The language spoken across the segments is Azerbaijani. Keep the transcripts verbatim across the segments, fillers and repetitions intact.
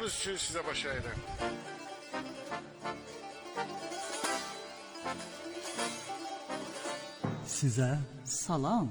Hamımız üçün sizə baş əyirəm. Sizə salam.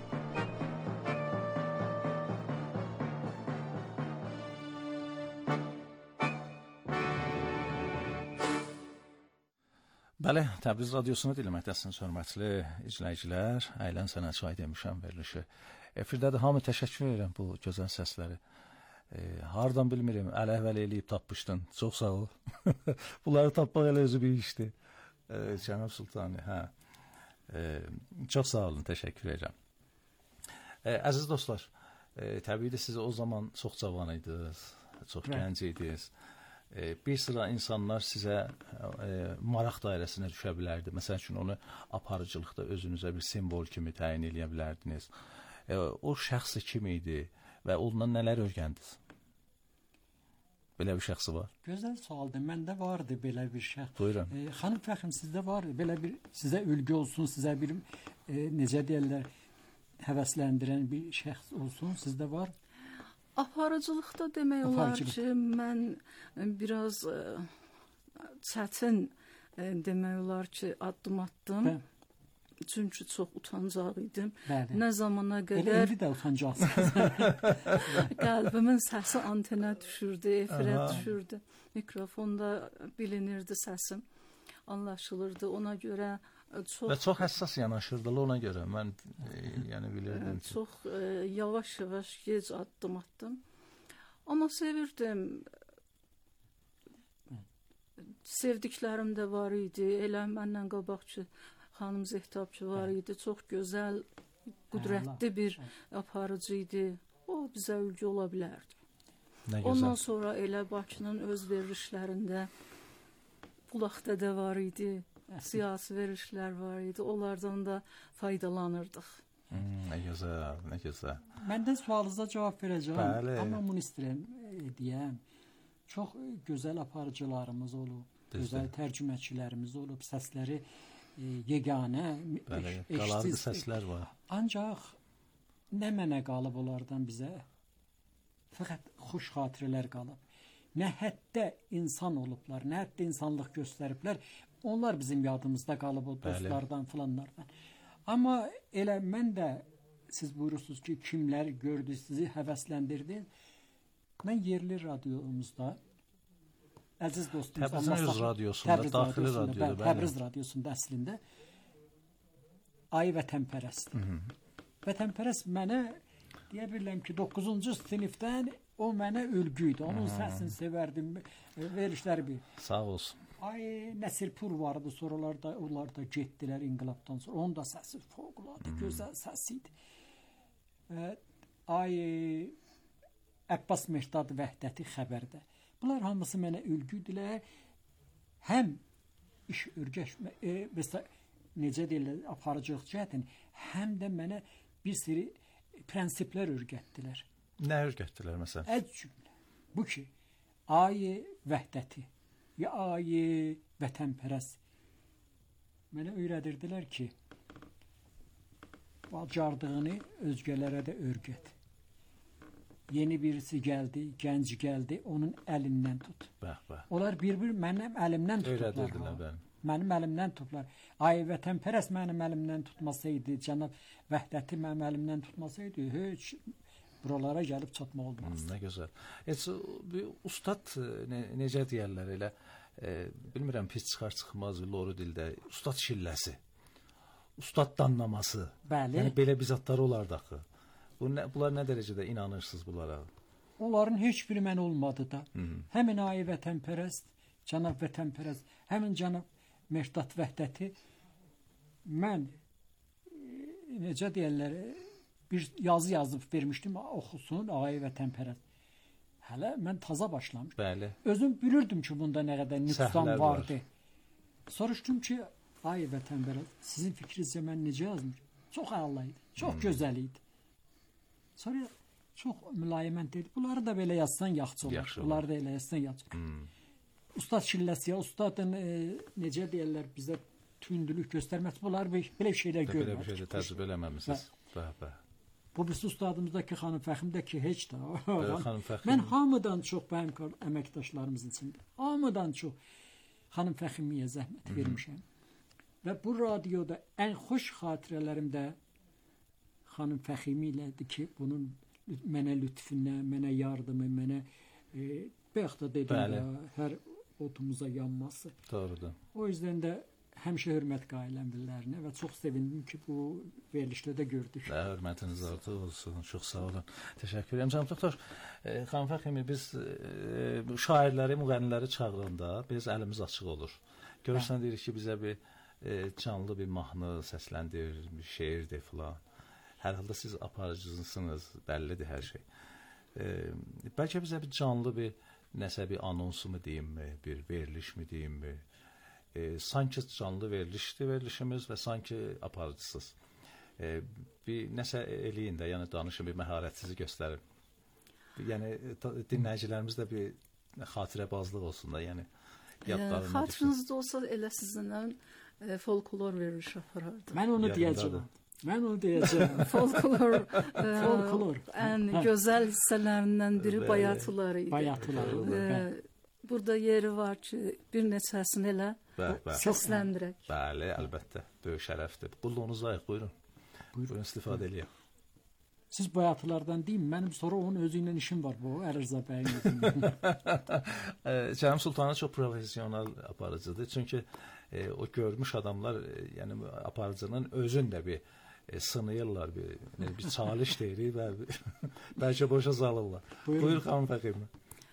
Bəli, Təbriz radiosunu dinləməkdəsiniz, hörmətli izləyicilər. Əylən sənə çay demişəm verilişi. Efirdədir, hamı təşəkkür edirəm bu gözəl səsləri. E, hardan bilmirim, əl-əhvəl eləyib tapmışdın. Çox sağ ol. Bunları tapmaq elə özü bir işdir. E, Cənab Sultani, hə. E, çox sağ olun, təşəkkür edirəm. E, əziz dostlar, e, təbii ki, siz o zaman çox cavan idiniz, çox Rə. gənc idiniz. E, bir sıra insanlar sizə e, maraq dairəsinə düşə bilərdi. Məsəl üçün onu aparıcılıqda özünüzə bir simvol kimi təyin edə bilərdiniz. E, o şəxsi kim idi və ondan nələr öyrəndiniz? Belə bir şəxsi var. Gözəl sualdır. Məndə vardı belə bir şəxs. Buyurun. E, xanım Fəxrim, sizdə vardı belə bir, sizə ülgü olsun, sizə bir e, necə deyirlər, həvəsləndirən bir şəxs olsun, sizdə var? Aparıcılıqda demək olar ki, mən biraz ə, çətin ə, demək olar ki, addım atdım. Hə. Çünki çox utancaq idim. Bəli. Nə zamana qədər... Elə indi də utancaqsınız. Qəlbimin səsi antenə düşürdü, efirə Aha. düşürdü. Mikrofonda bilinirdi səsim. Anlaşılırdı. Ona görə çox... Və çox həssas yanaşırdı ona görə. Mən e, yəni bilirdim ki... Çox e, yavaş-yavaş gec addım atdım. Amma sevirdim. Sevdiklərim də var idi. Elə məndən qabaqçı xanım Zehtabçı var idi. Çox gözəl, qüdrətli bir aparıcı idi. O bizə ülgü ola bilərdi. Ondan sonra elə Bakının öz verilişlərində Bulaqda da var idi. Siyasi verilişlər var idi. Onlardan da faydalanırdıq. Hmm, nə gözəl, nə gözəl. Məndən sualınıza cavab verəcəm. Bəli. Amma bunu istəyirəm deyəm. Çox gözəl aparıcılarımız olub, Düzdür. gözəl tərcüməçilərimiz olub, səsləri e, yeganə, Bəli, qalardı səslər var. Ancaq nə mənə qalıb onlardan bizə? Fəqət xoş xatirələr qalıb. Nə həddə insan olublar, nə həddə insanlıq göstəriblər. Onlar bizim yadımızda qalıb o dostlardan, filanlardan. Amma elə mən də, siz buyurursunuz ki, kimlər gördü, sizi həvəsləndirdi. Mən yerli radiomuzda, əziz dostumuz, Təbrizin öz radiosunda, Təbriz daxili radiosunda, radioda, Təbriz radiosunda əslində Ay Vətənpərəst. Vətənpərəst mənə deyə bilirəm ki, doqquzuncu sinifdən o mənə ülgü idi. Onun səsini sevərdim, verilişləri bir. Sağ olsun. Ay Nəsirpur vardı, sonralarda onlar da getdilər inqilabdan sonra. Onun da səsi fövqəladə gözəl səsi idi. Ay Əbbas Mehtad Vəhdəti xəbərdə. Bunlar hamısı mənə ülgüdülər. Həm iş örgəşmə, e, mesela, necə deyirlər, aparıcılıq cəhətən, həm də mənə bir sürü prensiplər öyrətdilər. Nə öyrətdilər məsələn? Əz cümlə. Bu ki, ayə vəhdəti, ya ayə vətənpərəst. Mənə öyrədirdilər ki, bacardığını özgələrə də öyrət. Yeni birisi gəldi, gənc gəldi, onun əlindən tut. Bəh, bəh. Onlar bir-bir mənim əlimdən tutublar. Öyrədirdilər bəli. Mənim əlimdən tutublar. Ay vətənpərəst mənim əlimdən tutmasaydı, cənab vəhdəti mənim əlimdən tutmasaydı, heç buralara gəlib çatmaq olmazdı. Hmm, nə gözəl. Heç bir ustad ne, necə deyirlər elə, e, bilmirəm pis çıxar çıxmaz loru dildə, ustad şilləsi, ustad danlaması. Bəli. Yəni belə bizatları olardı axı. Bu nə, bunlar nə dərəcədə inanırsınız bunlara? Onların heç biri mən olmadı da. Hı -hı. Həmin ay vətənpərəst, cənab vətənpərəst, həmin cənab Mehtad Vəhdəti mən e, necə deyirlər, bir yazı yazıb vermişdim, oxusun ay vətənpərəst. Hələ mən taza başlamışdım. Bəli. Özüm bilirdim ki, bunda nə qədər nüqsan vardı. Var. Soruşdum ki, ay vətənpərəst, sizin fikrinizcə mən necə yazmışım? Çox əla idi, çox hmm. gözəl idi. Sonra çox mülayimən dedi. Bunları da belə yazsan yaxşı olur. Yaxşı Bunları da elə yazsan yaxşı olur. Hmm. Ustad şilləsi, ustadın e, necə deyirlər bizə tündülük göstərməsi, bunlar belə şeylər görmür. Belə bir şeydə təcrübə eləməmisiniz. Bəh, bəh. Bu birisi ustadımızdakı xanım Fəximdə ki, heç də. Xanım Fəxim. Mən hamıdan çox mənim əməkdaşlarımızın içində, hamıdan çox xanım Fəximiyə zəhmət vermişəm. Və bu radioda ən xoş xatirələrimdə xanım Fəximi ilədir ki, bunun mənə lütfündən, mənə yardımı, mənə e, bayaq da dedim də, hər otumuza yanması. Doğrudur. O yüzden də həmişə hörmət qailənlərinə və çox sevindim ki, bu verilişdə də gördük. Və hörmətiniz artıq olsun. Çox sağ olun. Təşəkkür edirəm. Cənab doktor, e, xanım Fəximi, biz e, şairləri, müğənniləri çağıranda biz əlimiz açıq olur. Görürsən deyirik ki, bizə bir e, canlı bir mahnı səsləndir, bir şeirdir filan. Hər halda siz aparıcısınız, bəllidir hər şey. E, bəlkə bizə bir canlı bir nəsə bir anonsu mu deyim mi, bir veriliş mi deyim mi? E, sanki canlı verilişdir verilişimiz və sanki aparıcısız. E, bir nəsə eləyin də, yəni danışın, bir məharətinizi göstərin. Yəni dinləyicilərimiz də bir xatirəbazlıq olsun da, yəni yadlarında. E, xatirənizdə olsa elə sizinlə e, folklor verilişi aparardı. Mən onu deyəcəm. Mən onu deyəcəm. Folklor, e, Folklor. ən gözəl hissələrindən biri bayatılar idi. Bayatılar. E, burada yeri var ki, bir neçəsini elə səsləndirək. Bəli, əlbəttə. Böyük şərəfdir. Qulluğunuz ayıq, buyurun. Buyurun, istifadə eləyək. Siz bayatılardan deyin, mənim sonra onun özü ilə işim var bu, Əlirza bəyin. Cənim Sultanı çox profesional aparıcıdır. Çünki e, o görmüş adamlar, e, yəni aparıcının özün də bir e, sınıyırlar, bir, e, bir çalış deyirik və bəlkə boşa salırlar. Buyurun. Buyur, xanım Fəximi.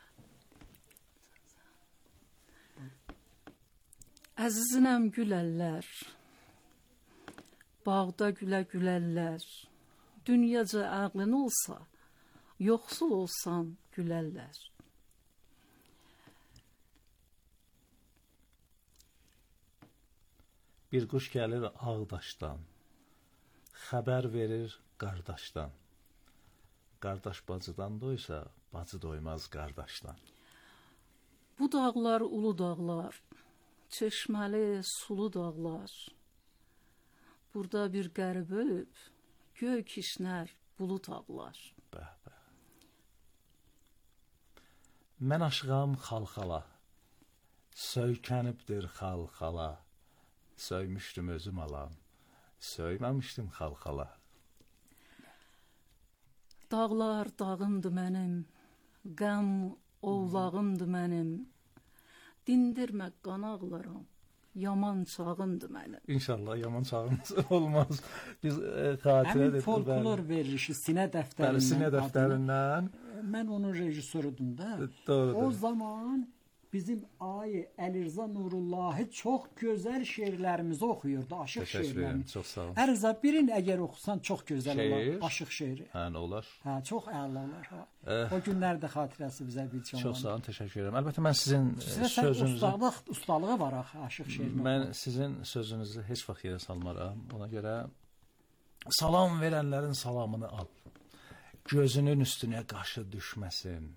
Əzizinəm gülərlər, bağda gülə gülərlər, dünyaca ağlın olsa, yoxsul olsan gülərlər. Bir quş gəlir Ağdaşdan, xəbər verir qardaşdan. Qardaş bacıdan doysa, bacı doymaz qardaşdan. Bu dağlar ulu dağlar, çeşməli sulu dağlar. Burada bir qərib ölüb, göy kişnər bulut ağlar. Bəh, bəh. Mən aşığam xalxala, söykənibdir xalxala. Söymüşdüm özüm alam, söyməmişdim xalxala. Dağlar dağımdı mənim, qəm ovlağımdı mənim. Dindirmə qanaqlarım, yaman çağımdı mənim. İnşallah yaman çağımız olmaz. Biz e, xatirə Həmin folklor verilişi Sinə dəftərindən. Bəli, Sinə dəftərindən. Mən onun rejissoruydum da. Doğrudur. O zaman bizim ayı Əlirza Nurullahi çox gözəl şeirlərimizi oxuyurdu, aşıq şeirlərimizi. Çox sağ olun. Əlirza, birini əgər oxusan çox gözəl Şeir. olar, aşıq şeiri. Hə, nə olar? Hə, çox əla olar. Ha. Eh. O günlərdə xatirəsi bizə bir canlandı. Çox sağ olun, təşəkkür edirəm. Əlbəttə mən sizin Sizə sözünüzü ustalıq, ustalığı var axı aşıq şeirinə. Mən sizin sözünüzü heç vaxt yerə salmaram. Ona görə salam verənlərin salamını al. Gözünün üstünə qaşı düşməsin.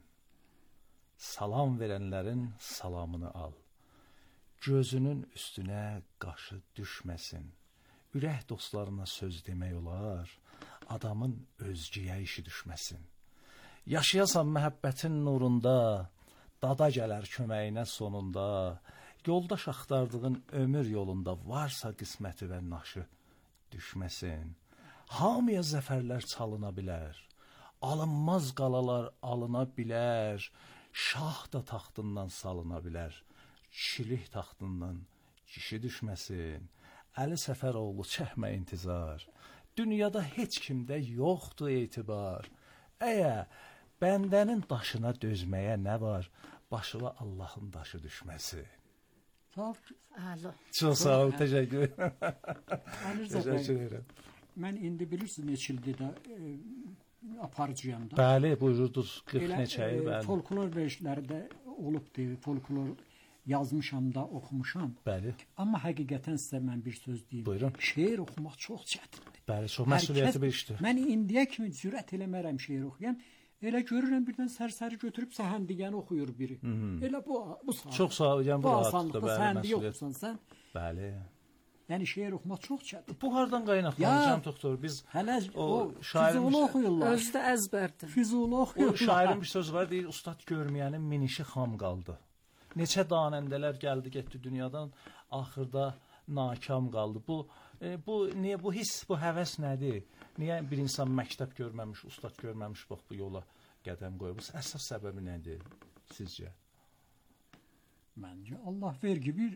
Salam verənlərin salamını al. Gözünün üstünə qaşı düşməsin. Ürək dostlarına söz demək olar, adamın özgəyə işi düşməsin. Yaşayasan məhəbbətin nurunda, dada gələr köməyinə sonunda, yoldaş axtardığın ömür yolunda varsa qisməti və naşı düşməsin. Hamıya zəfərlər çalına bilər, alınmaz qalalar alına bilər, şah da taxtından salına bilər, kişilik taxtından kişi düşməsin. Əli Səfəroğlu çəkmə intizar, dünyada heç kimdə yoxdur etibar. Əyə, bəndənin daşına dözməyə nə var, başına Allahın daşı düşməsi. Sağ ol. Əla. Çox sağ ol, təşəkkür edirəm. Əlirza Təşəkkür bəy, edirəm. mən indi bilirsiniz neçə ildir də e, aparıcıyam da. Bəli, buyururdunuz qırx Elə, neçəyi, e, bəli. folklor verilişlərdə olubdur, folklor yazmışam da, oxumuşam. Bəli. Amma həqiqətən sizə mən bir söz deyim. Buyurun. Şeir oxumaq çox çətindir. Bəli, çox Hər məsuliyyətli kəs- bir işdir. Mən indiyə kimi cürət eləmərəm şeir oxuyam. Elə görürəm birdən sərsəri götürüb səhəndigəni oxuyur biri. Elə bu bu saat. Çox sağ ol, yəni bu bu asanlıqda rahatlıqda, bəli, səhəndiyi məsuliyyət. oxusan sən. Bəli. Yəni şeir oxumaq çox çətin. Bu hardan qaynaqlanır Ya, Can doktor? Biz Hələ o o şairin Füzuli oxuyurlar. Özdə əzbərdir. Füzuli o oxuyurlar. şairin bir sözü var, deyir ustad görməyənin minişi xam qaldı. Neçə danəndələr gəldi getdi dünyadan, axırda nakam qaldı. Bu e, bu niyə bu hiss, bu həvəs nədir? Niyə bir insan məktəb görməmiş, ustad görməmiş bax bu yola qədəm qoyur? Bu əsas səbəbi nədir sizcə? Məncə Allah vergi bir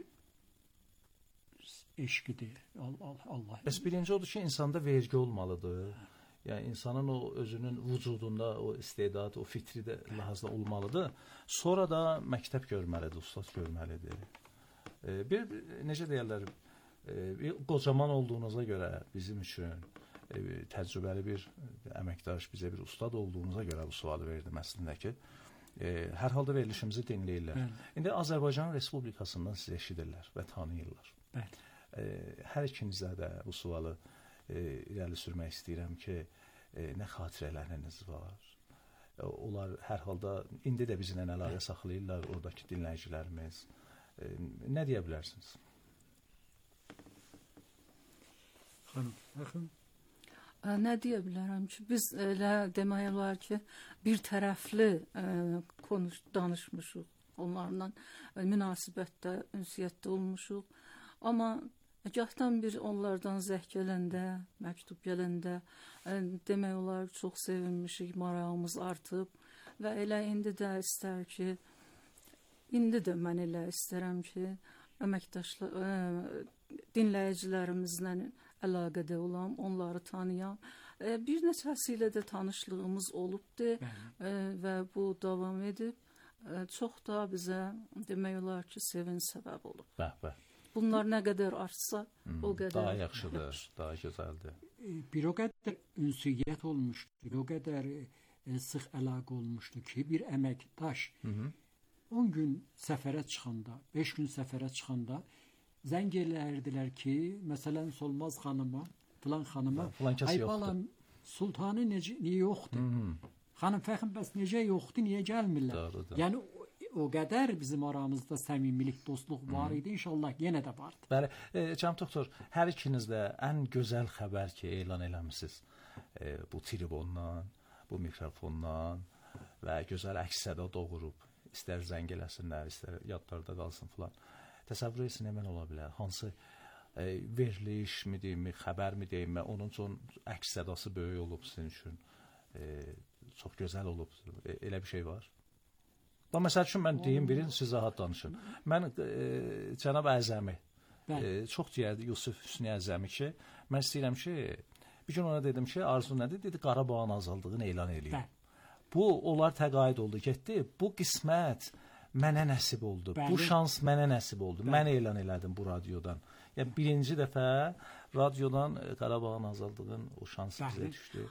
eşqidir. Allah Allah. Bəs birinci odur ki, insanda vergi olmalıdır. Yəni insanın o özünün vücudunda o istedadı, o fitri də lahazda olmalıdır. Sonra da məktəb görməlidir, ustad görməlidir. E, bir necə deyirlər, e, bir qocaman olduğunuza görə bizim üçün e, təcrübəli bir əməkdaş, bizə bir ustad olduğunuza görə bu sualı verdim əslində ki, e, hər halda verilişimizi dinləyirlər. Bəli. İndi Azərbaycan Respublikasından sizi eşidirlər və tanıyırlar. Bəli. E, hər ikinizə də bu sualı e, irəli sürmək istəyirəm ki, e, nə xatirələriniz var? E, onlar hər halda indi də bizlə əlaqə saxlayırlar oradakı dinləyicilərimiz. E, nə deyə bilərsiniz? Xanım, baxın. Nə deyə bilərəm ki, biz elə demək olar ki, bir tərəfli ə, konuş danışmışıq. Onlarla ə, münasibətdə, ünsiyyətdə olmuşuq. Amma gahdan bir onlardan zəh gələndə, məktub gələndə ə, demək olar çox sevinmişik, marağımız artıb və elə indi də istər ki, indi də mən elə istərəm ki, əməkdaşlar, ə, dinləyicilərimizlə əlaqədə olam, onları tanıyam. E, bir neçəsi ilə də tanışlığımız olubdur e, və bu davam edib. E, çox da bizə demək olar ki, sevin səbəb olub. Bəh, bəh. Bunlar nə qədər artsa, hmm, o qədər daha yaxşıdır, daha gözəldir. Bir o qədər ünsiyyət olmuşdu, bir o qədər e, sıx əlaqə olmuşdu ki, bir əməkdaş on gün səfərə çıxanda, beş gün səfərə çıxanda zəng eləyirdilər ki, məsələn, Solmaz xanıma, filan xanıma, ay balam, Sultanı necə, niyə yoxdur? Hı -hı. Xanım Fəxrim, bəs necə yoxdur, niyə gəlmirlər? Doğrudur. Yəni, o, o qədər bizim aramızda səmimilik, dostluq var idi, inşallah yenə də vardı. Bəli, e, Can doktor, hər ikiniz də ən gözəl xəbər ki, elan eləmişsiniz e, bu tribundan, bu mikrofondan və gözəl əks-səda doğurub, istər zəng eləsinlər, istər yadlarda qalsın filan. Təsəvvür etsin hemen ola bilər. Hansı e, veriliş mi deyim, xəbər mi deyim, onun üçün əks sədası böyük olub sizin üçün. E, çox gözəl olub. E, elə bir şey var. Da məsəl üçün mən deyim birin, siz rahat danışın. Mən e, cənab Əzəmi, e, çox deyərdi Yusuf Hüsnü Əzəmi ki, mən istəyirəm ki, bir gün ona dedim ki, arzu nədir? Dedi, Qarabağın azaldığını elan eləyim. Bu, onlar təqaüd oldu, getdi. Bu qismət mənə nəsib oldu. Bəli. Bu şans mənə nəsib oldu. Bəli. Mən elan elədim bu radiodan. Yəni birinci dəfə radiodan Qarabağın azaldığının o şansı Bəli. bizə düşdü.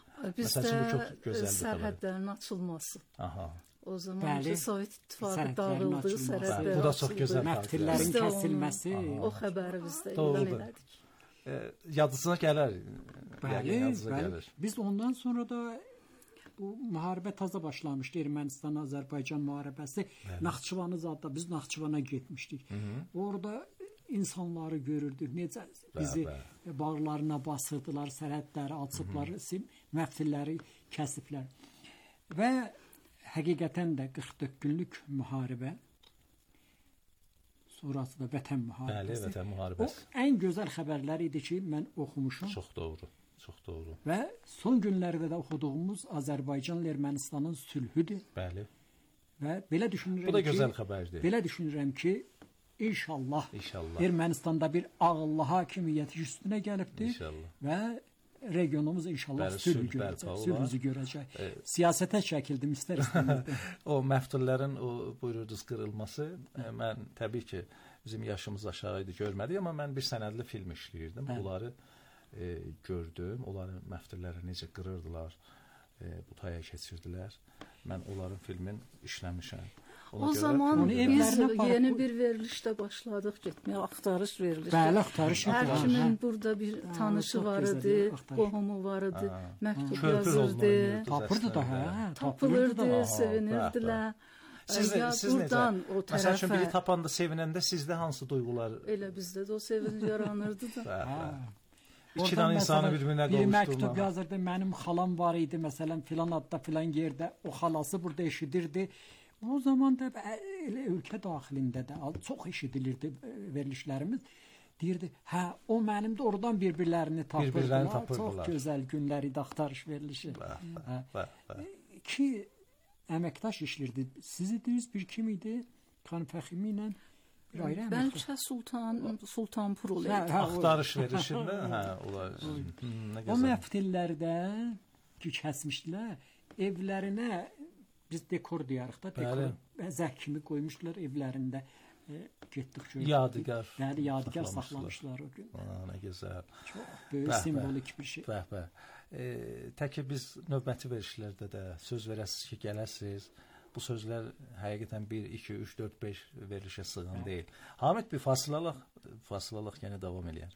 Bizdə sərhədlərin açılması. Aha. O zaman ki, Sovet İttifaqı dağıldı, sərhədlər. Bu da çox gözəl. Məftillərin kəsilməsi. O xəbəri bizdə elan elədik. E, yadınıza gələr. Bəli, bəli. Biz ondan sonra da bu müharibə taza başlamışdı. Ermənistan, Azərbaycan müharibəsi. Naxçıvanı zadda biz Naxçıvana getmişdik. Hı -hı. Orada insanları görürdük. Necə bizi bə, bə. bağlarına basırdılar, sərhədləri açıblar, məftilləri kəsiblər. Və həqiqətən də qırx dörd günlük müharibə, sonrası da vətən müharibəsi. Bəli, vətən müharibəsi. O ən gözəl xəbərlər idi ki, mən oxumuşum. Çox doğru. Çox doğru. Və son günlərdə də oxuduğumuz Azərbaycanla Ermənistanın sülhüdür. Bəli. Və belə düşünürəm ki, bu da gözəl xəbərdir. Belə düşünürəm ki, inşallah, inşallah. Ermənistanda bir ağıllı hakimiyyət üstünə gəlibdir. İnşallah. Və regionumuz inşallah Bəli, sülh görəcək, sülhümüzü görəcək. E, Siyasətə çəkildim istər istəməzdən. O məftullərin o buyuruduz qırılması, e, mən təbii ki, bizim yaşımız aşağı idi, görmədik, amma mən bir sənədli film işləyirdim. Bəli. Bunları E, gördüm, onların məftilləri necə qırırdılar, e, bu taya keçirdilər. Mən onların filmin işləmişəm. Ona o görə, zaman biz yeni bir verilişdə başladıq getməyə, axtarış verilişdə. Bəli, axtarış. Hər kimin burada bir tanışı var idi, qohumu var idi, məktub yazırdı. Tapırdı da, hə? Tapılırdı, sevinirdilər. Siz Ya siz buradan necə? o Məsəl üçün tərəfə- biri tapanda, sevinəndə sizdə hansı duyğular? Elə bizdə də o sevinc yaranırdı da. Bəh, Hə. bəh. Oradan İki dənə insanı məsələn, bir-birinə biri məktub qovuşdurmaq. yazırdı. Mənim xalam var idi məsələn filan adda filan yerdə. O xalası burada eşidirdi. O zaman da bə- elə ölkə daxilində də al- çox eşidilirdi e, verilişlərimiz. Deyirdi, hə, o mənim də oradan bir-birlərini tapırdılar. Bir-birlərini tapırdılar. Çox gözəl günlər idi axtarış verilişi. Bəh, Hə. bəh, bəh. İki əməkdaş işlirdi. Sizi düz bir kim idi? Xanım Fəximi ilə bir ayrı əməkdaş. Bəlkə Sultan Sultanpur Hə, olaydı. hə, o- Axtarış verilişində, hə, olar. Hmm, nə O gözəl. məftillərdə ki kəsmişdilər, evlərinə biz dekor deyərik da, dekor Bəli. bəzək kimi qoymuşdular evlərində. E, getdik gördük. Yadigar Bəli, yadigar saxlamışdılar. saxlamışlar o gün. Aa, nə gözəl. Çox böyük Bəh, bəh. simvolik bir şey. Bəh, bəh. E, tək ki biz növbəti verilişlərdə də söz verəsiz ki, gələsiz. Bu sözlər həqiqətən bir, iki, üç, dörd, beş verilişə sığın deyil. Hamid bir fasilalıq, fasilalıq yenə davam eləyər.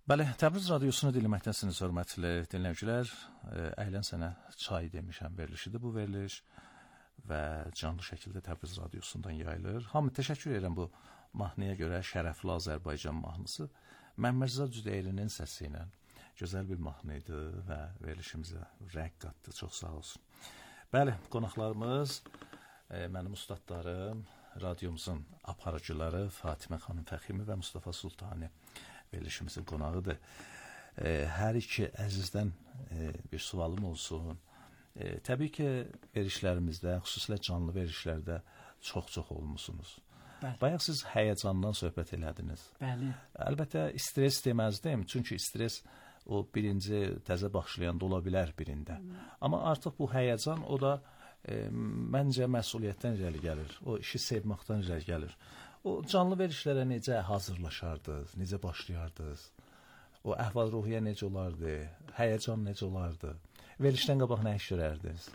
Bəli, Təbriz radiosunu dinləməkdəsiniz, hörmətli dinləyicilər. Əylən sənə çay demişəm verilişidir bu veriliş və canlı şəkildə Təbriz radiosundan yayılır. Hamı təşəkkür edirəm bu mahnıya görə, Şərəfli Azərbaycan mahnısı. Məmmərza Cüdeyrinin səsi ilə gözəl bir mahnı idi və verilişimizə rəq qatdı. Çox sağ olsun. Bəli, qonaqlarımız, e, mənim ustadlarım, radiomuzun aparıcıları Fatimə xanım Fəximi və Mustafa Sultani verilişimizin qonağıdır. E, hər iki əzizdən e, bir sualım olsun. E, təbii ki, verilişlərimizdə, xüsusilə canlı verilişlərdə çox-çox olmusunuz. Bəli. Bayaq siz həyəcandan söhbət elədiniz. Bəli. Əlbəttə, stres deməzdim, çünki stres o birinci təzə başlayanda ola bilər birində. Hmm. Amma artıq bu həyəcan, o da e, məncə məsuliyyətdən irəli gəlir. O işi sevməkdən irəli gəlir. O canlı verilişlərə necə hazırlaşardınız, necə başlayardınız? O əhval-ruhiyyə necə olardı? Həyəcan necə olardı? Verilişdən qabaq nə iş görərdiniz?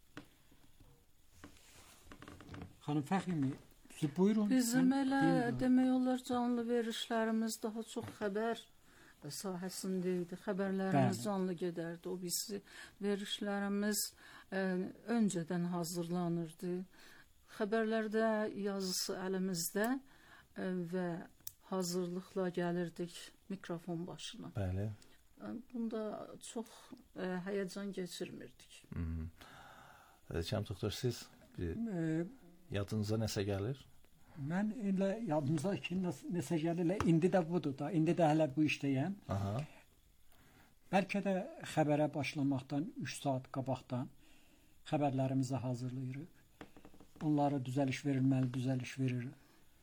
Xanım Fəximi, siz buyurun. Bizim elə demək olar canlı verilişlərimiz daha çox xəbər sahəsində idi. Xəbərlərimiz Bəli. Canlı gedərdi. O bizi verilişlərimiz ə, öncədən hazırlanırdı. Xəbərlərdə yazısı əlimizdə ə, və hazırlıqla gəlirdik mikrofon başına. Bəli. Bunda çox ə, həyəcan keçirmirdik. Cəm doktor, siz bir, e, yadınıza nəsə gəlir? Mən elə yadımıza ki, nəsə gəlir, indi də budur da, indi də hələ bu işdəyəm. Aha. Bəlkə də xəbərə başlamaqdan üç saat qabaqdan xəbərlərimizi hazırlayırıq. Onlara düzəliş verilməli, düzəliş veririk.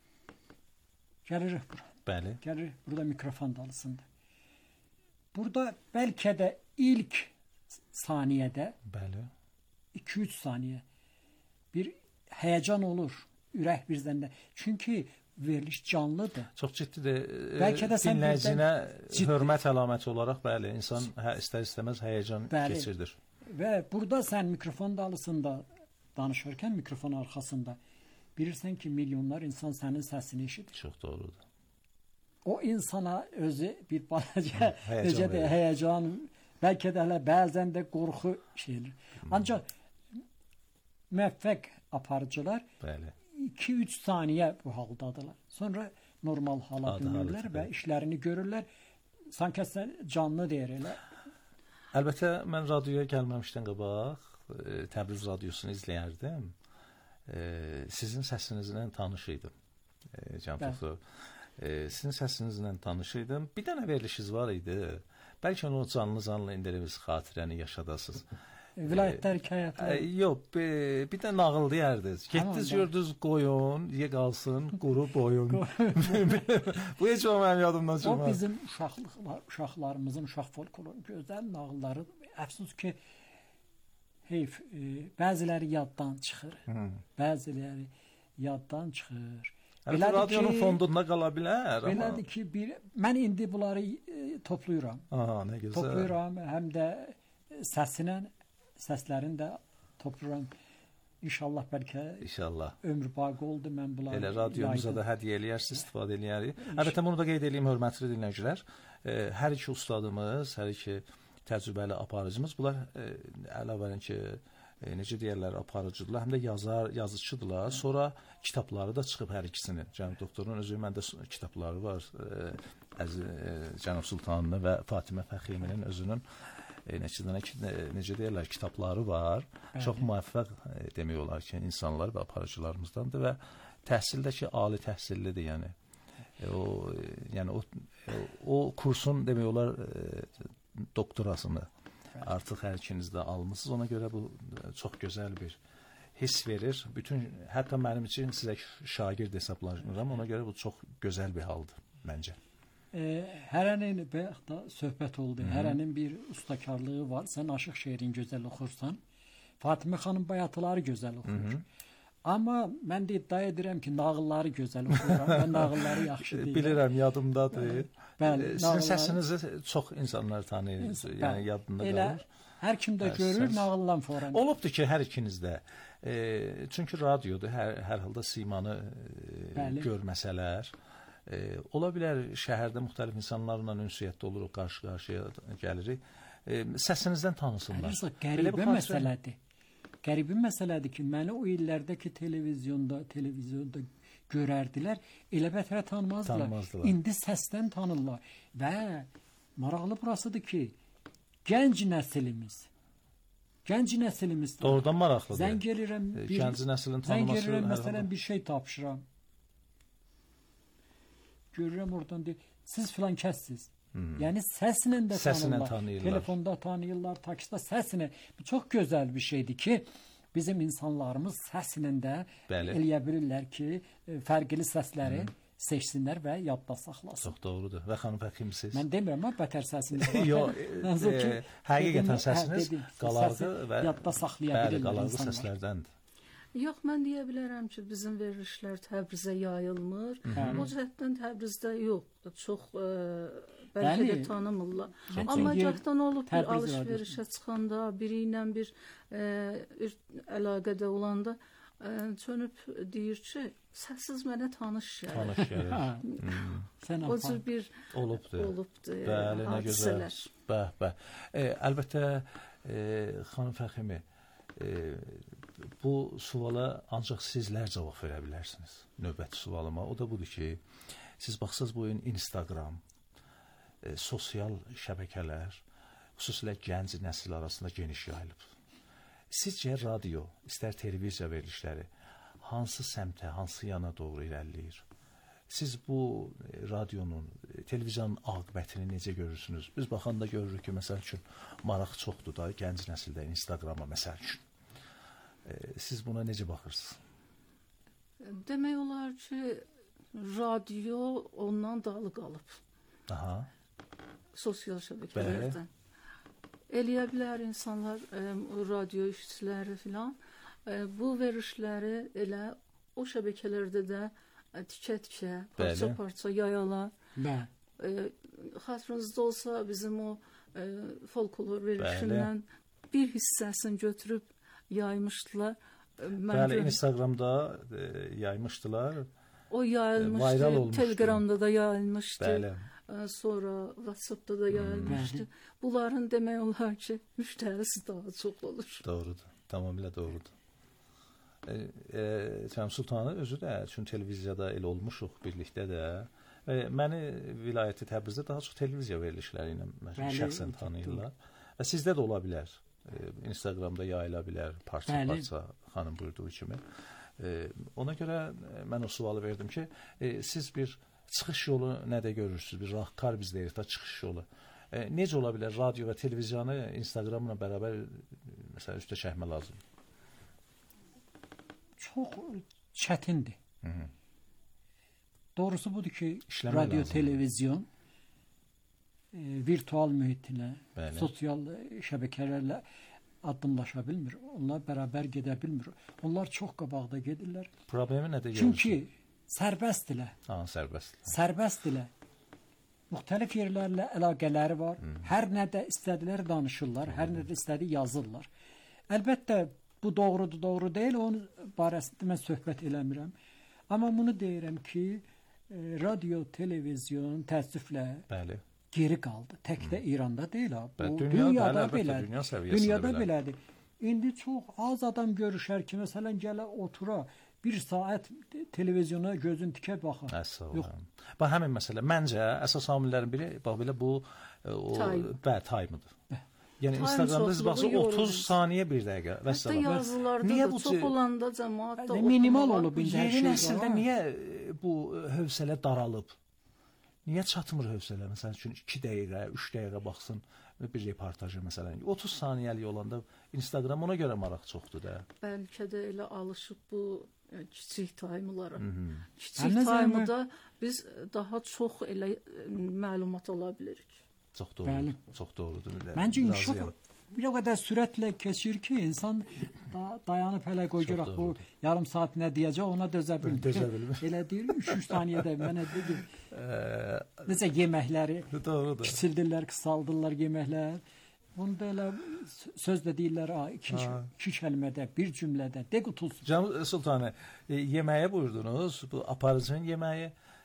Gəlirik bura. Bəli. Gəlirik burada mikrofon dalısında. Burada bəlkə də ilk saniyədə Bəli. iki üç saniyə bir həyəcan olur ürək birzəndə. Çünki veriliş canlıdır. Çox ciddidir. Bəlkə də sən dinləyicinə hörmət əlaməti olaraq bəli, insan hə, istər-istəməz həyəcan bəli. keçirdir. Və burada sən mikrofon dalısında danışırkən mikrofon arxasında bilirsən ki, milyonlar insan sənin səsini eşidir. Çox doğrudur. O insana özü bir balaca necə də verir. həyəcan, bəlkə də hələ bəzən də qorxu şeydir. Ancaq müvəffəq aparıcılar Bəli. iki üç saniyə bu haldadılar. Sonra normal hala Adı dönürlər halı, və işlərini görürlər. Sanki canlı deyir elə. Əlbəttə, mən radioya gəlməmişdən qabaq e, Təbriz radiosunu izləyərdim. E, sizin səsinizlə tanış idim. E, Can doktor. E, sizin səsinizlə tanış idim. Bir dənə verilişiniz var idi. Bəlkə onu canlı-canlı indirimiz xatirəni yaşadasınız. Vilayətlər hekayətləri. E, yox, bir, bir də nağıl deyərdiniz. Getdiniz, gördünüz qoyun, ye qalsın, quru boyun. Bu heç o mənim yadımdan çıxmaz. O bizim uşaqlıqlar, uşaqlarımızın uşaq folkloru gözəl nağılları. Əfsus ki, heyf, e, bəziləri yaddan çıxır. Hı. Bəziləri yaddan çıxır. Belədir radionun ki, fondunda qala bilər. Belədir ki, bir, mən indi bunları e, toplayıram. Aha, nə gözəl. Toplayıram, həm də səsinə, səslərini də toplayıram. İnşallah bəlkə İnşallah. Ömür baqi oldu, mən bunları elə radiomuza yaydım. da hədiyyə eləyərsiniz, istifadə eləyərik. Əlbəttə, bunu da qeyd edeyim, hörmətli dinləyicilər. E, hər iki ustadımız, hər iki təcrübəli aparıcımız, bunlar e, əlavən ki, e, necə deyərlər, aparıcıdırlar, həm də yazar, yazıçıdırlar. Sonra kitabları da çıxıb hər ikisinin. Cənab doktorun özü, məndə kitabları var. E, Əziz e, Cənab Sultanlı və Fatimə Fəximinin özünün e, necə, necə deyərlər, kitabları var. Bəli. Çox müvəffəq e, demək olar ki, insanlar və aparıcılarımızdandır və təhsildəki ali təhsillidir, yəni. E, o, e, yəni o, e, o kursun demək olar e, doktorasını Bəli. Artıq hər ikiniz də almısınız. Ona görə bu çox gözəl bir hiss verir. Bütün, hətta mənim üçün sizə şagird hesablanıram. Ona görə bu çox gözəl bir haldır məncə. E, hərənin bayaq da söhbət oldu. Hı-hı. Hərənin bir ustakarlığı var. Sən aşıq şeirini gözəl oxursan. Fatimə xanım bayatıları gözəl oxuyur. Hı-hı. Amma mən də iddia edirəm ki, nağılları gözəl oxuyuram. Mən nağılları yaxşı deyirəm. Bilirəm, yadımdadır. Bəli, sizin nağılları... səsinizi çox insanlar tanıyır. Yəni yadında elə, qalır. Hər kim də görür nağıllan foran. Olubdur ki, hər ikinizdə. E, çünki radiodur, hər, hər halda simanı e, görməsələr, E, ola bilər şəhərdə müxtəlif insanlarla ünsiyyətdə oluruq, qarşı-qarşıya gəlirik. E, səsinizdən tanısınlar. Əlbəttə, qəribə məsələdir. Qəribə məsələdir ki, məni o illərdəki televiziyonda, televiziyonda görərdilər, elə bətərə tanımazdılar. tanımazdılar. İndi səsdən tanırlar. Və maraqlı burasıdır ki, gənc nəsilimiz, gənc nəsilimiz doğrudan maraqlıdır. Zəng gəlirəm, bir, gənc nəslin zəng tanıması. gəlirəm, məsələn, bir şey tapşıram. Görürəm oradan deyir, siz filan kəssiz. Hmm. Yəni səslə də tanıyırlar. tanıyırlar. Telefonda tanıyırlar, taksida səslə. Bu çox gözəl bir şeydir ki, bizim insanlarımız səslə də Bəli. eləyə bilirlər ki, fərqli səsləri hmm. seçsinlər və yadda saxlasın. Çox doğrudur. Və xanım həkimsiz. Mən demirəm, amma bətər səsiniz var. Yox, e, həqiqətən səsiniz hə, qalarğı və yadda saxlaya bəli, bilirlər qalarğı insanlar. səslərdəndir. Yox, mən deyə bilərəm ki, bizim verilişlər Təbrizə yayılmır. Hı-hı. O cəhətdən Təbrizdə yox, çox ə, bəlkə də tanımırlar. Amma gahdan olub bir alış-verişə çıxanda, biri ilə bir, ə, bir əlaqədə olanda ə, çönüb deyir ki, səssiz mənə tanış gəlir. Tanış gəlir. O cür bir olubdur. olubdur Bəli, nə gözəl. Bəh, bəh. E, əlbəttə, e, xanım Fəximi, e, bu suala ancaq sizlər cavab verə bilərsiniz. Növbəti sualıma. O da budur ki, siz baxsınız bu gün Instagram, e, sosial şəbəkələr, xüsusilə gənc nəsil arasında geniş yayılıb. Sizcə radio, istər televiziya verilişləri hansı səmtə, hansı yana doğru irəliləyir? Siz bu e, radionun, e, televiziyanın aqibətini necə görürsünüz? Biz baxanda görürük ki, məsəl üçün maraq çoxdur da gənc nəsildə Instagrama məsəl üçün. Siz buna necə baxırsınız? Demək olar ki, radio ondan dalı qalıb. Aha. Sosial şəbəkələrdən. Eləyə bilər insanlar, ə, radio işçiləri filan, ə, bu verilişləri elə o şəbəkələrdə də tikə-tikə, parça-parça yayalar. Bəli. Xatırınızda olsa bizim o ə, folklor verilişindən bir hissəsini götürüb yaymışdılar. Mən Bəli, görüm. Instagramda e, yaymışdılar. O yayılmışdı, e, Telegramda da yayılmışdı. Bəli. E, sonra WhatsApp'da da yayılmışdı. Hmm. Bunların demək olar ki, müştərisi daha çox olur. Doğrudur, tamamilə doğrudur. E, e, Cənab Sultanı özü də, çünki televiziyada elə olmuşuq birlikdə də. E, məni vilayəti Təbrizdə daha çox televiziya verilişləri ilə şəxsən tanıyırlar. Və sizdə də ola bilər. Instagramda yayıla bilər parça-parça xanım buyurduğu kimi. E, ona görə mən o sualı verdim ki, e, siz bir çıxış yolu nədə görürsünüz? Bir rahkar biz deyirik da çıxış yolu. E, necə ola bilər radio və televiziyanı Instagramla bərabər məsələn üstə çəkmə lazım? Çox çətindir. Hı -hı. Doğrusu budur ki, İşləmək radio, lazım. televizyon E, virtual mühitlə, Bəli. sosial şəbəkələrlə addımlaşa bilmir. Onlar bərabər gedə bilmir. Onlar çox qabaqda gedirlər. Problemi nədə görürsünüz? Çünki sərbəstdirlər. Ha, sərbəstdirlər. Sərbəstdirlər. Müxtəlif yerlərlə əlaqələri var. Hmm. Hər nədə istədilər danışırlar, hmm. hər nədə istədi yazırlar. Əlbəttə bu doğrudur, doğru deyil. Onun barəsində mən söhbət eləmirəm. Amma bunu deyirəm ki, e, radio, televizyon təəssüflə Bəli. geri qaldı. Tək də İranda deyil ha. Bu dünya, dünyada bəli, belədir. Dünya dünyada belədir. belədir. İndi çox az adam görüşər ki, məsələn gələ otura bir saat televizyona gözün tikə baxar. Yox. Bax həmin məsələ məncə əsas amillərin biri bax belə bu o bə time'ıdır. Yəni Instagramda baxsa otuz saniyə bir dəqiqə və s. Hətta yazılarda niyə bu çox olanda cəmaət də minimal olub indi hər şey. Yeni nəsildə niyə bu hövsələ daralıb? Niyə çatmır hövsələ? Məsələn üçün iki dəqiqə, üç dəqiqə baxsın bir reportajı məsələn. otuz saniyəlik olanda Instagram ona görə maraq çoxdur da. Bəlkə də elə alışıb bu kiçik time'lara. Kiçik time'da biz daha çox elə məlumat ala bilirik. Çox doğrudur. Çox doğrudur. Məncə inkişaf bir o qədər sürətlə keçir ki, insan da, dayanıb hələ qoyacaq bu yarım saat nə deyəcək ona dözə bilmir. Elə deyir üç saniyədə mənə dedi. Necə yeməkləri kiçildirlər, qısaldılar yeməklər. Bunu da elə söz də deyirlər, iki, iki kəlmədə, bir cümlədə, de qutulsun. Cənab Sultanı, e, yeməyə buyurdunuz, bu aparıcının yeməyi.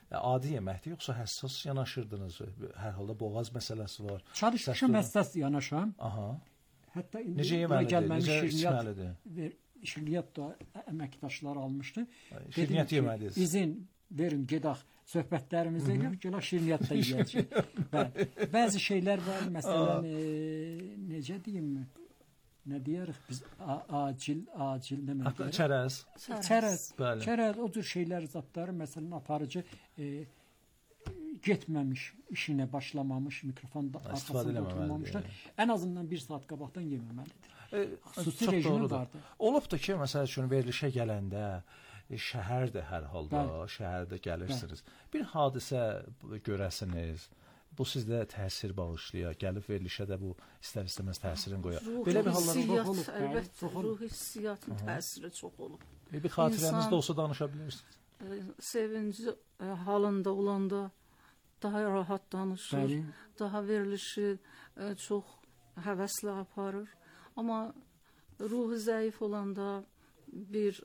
adi yeməkdir, yoxsa həssas yanaşırdınız? Hər halda boğaz məsələsi var. Çalışmışam həssas yanaşam. Aha. Hətta indi necə yeməlidir, necə içməlidir? Şirniyyat da əməkdaşlar almışdı. Şirniyyat yeməlidir. İzin verin, gedək söhbətlərimizə yox, gələ şirniyyat da yeyəcək. Bəli. Bəzi şeylər var, məsələn, e, necə deyim, nə deyirik biz, A acil, acil nə deyir? Çərəz. Çərəz. Bəli. Çərəz, o cür şeylər zatları, məsələn, aparıcı e, getməmiş, işinə başlamamış, mikrofonda arxasında oturmamışlar. Ən azından bir saat qabaqdan yeməməlidir. E, Xüsusi rejimi vardır. Olub da ki, məsəl üçün verilişə gələndə şəhərdə hər halda, Bəli. şəhərdə gəlirsiniz. Bəli. Bir hadisə görəsiniz. Bu sizdə təsir bağışlayır. Gəlib verilişə də bu istər-istəməz təsirin qoyar. Belə bir hallar olub. Əlbəttə, ruh hissiyatın təsiri çox olub. E, bir xatirəniz də olsa danışa bilirsiniz. E, sevinci e, halında olanda daha rahat danışır. Bəli. Daha verilişi e, çox həvəslə aparır. Amma ruhu zəif olanda, bir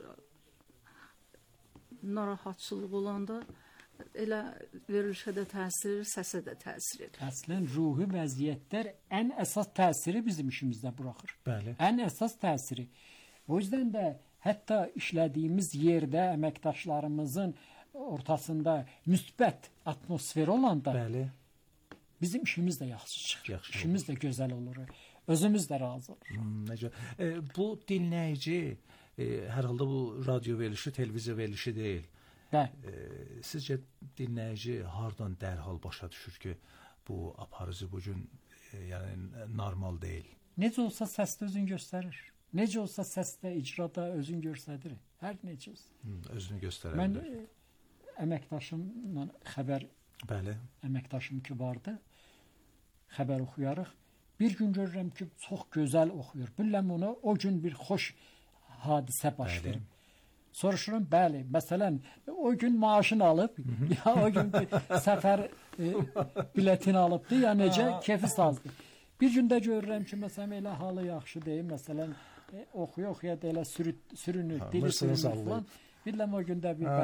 narahatçılıq olanda elə verilişə də təsir, səsə də təsir edir. Əslən ruhi vəziyyətlər ən əsas təsiri bizim işimizdə buraxır. Bəli. Ən əsas təsiri. O yüzden də hətta işlədiyimiz yerdə əməkdaşlarımızın ortasında müsbət atmosfer olanda Bəli. bizim işimiz də yaxşı çıxır. Yaxşı işimiz də gözəl olur. Özümüz də razı olur. Hmm, necə? E, bu dinləyici e, hər halda bu radio verilişi, televiziya verilişi deyil. Bəli. E, sizcə dinləyici hardan dərhal başa düşür ki, bu aparıcı bu gün e, yəni normal deyil? Necə olsa səsdə özünü göstərir. Necə olsa səsdə, icrada özünü göstərir. Hər necə olsa. Hmm, özünü göstərə Mən bilir. e, əməkdaşımla xəbər Bəli. əməkdaşım ki vardı. Xəbər oxuyarıq. Bir gün görürəm ki, çox gözəl oxuyur. Biləm ona o gün bir xoş hadisə baş verir. Soruşuram, bəli, məsələn, o gün maaşını alıb, ya o gün səfər e, biletini alıbdı, ya necə kefi sazdı. Bir gündə görürəm ki, məsələn, elə halı yaxşı deyim, məsələn, e, oxuya-oxuya da elə sürü, sürünür, dili sürünür falan. Biləm o gündə bir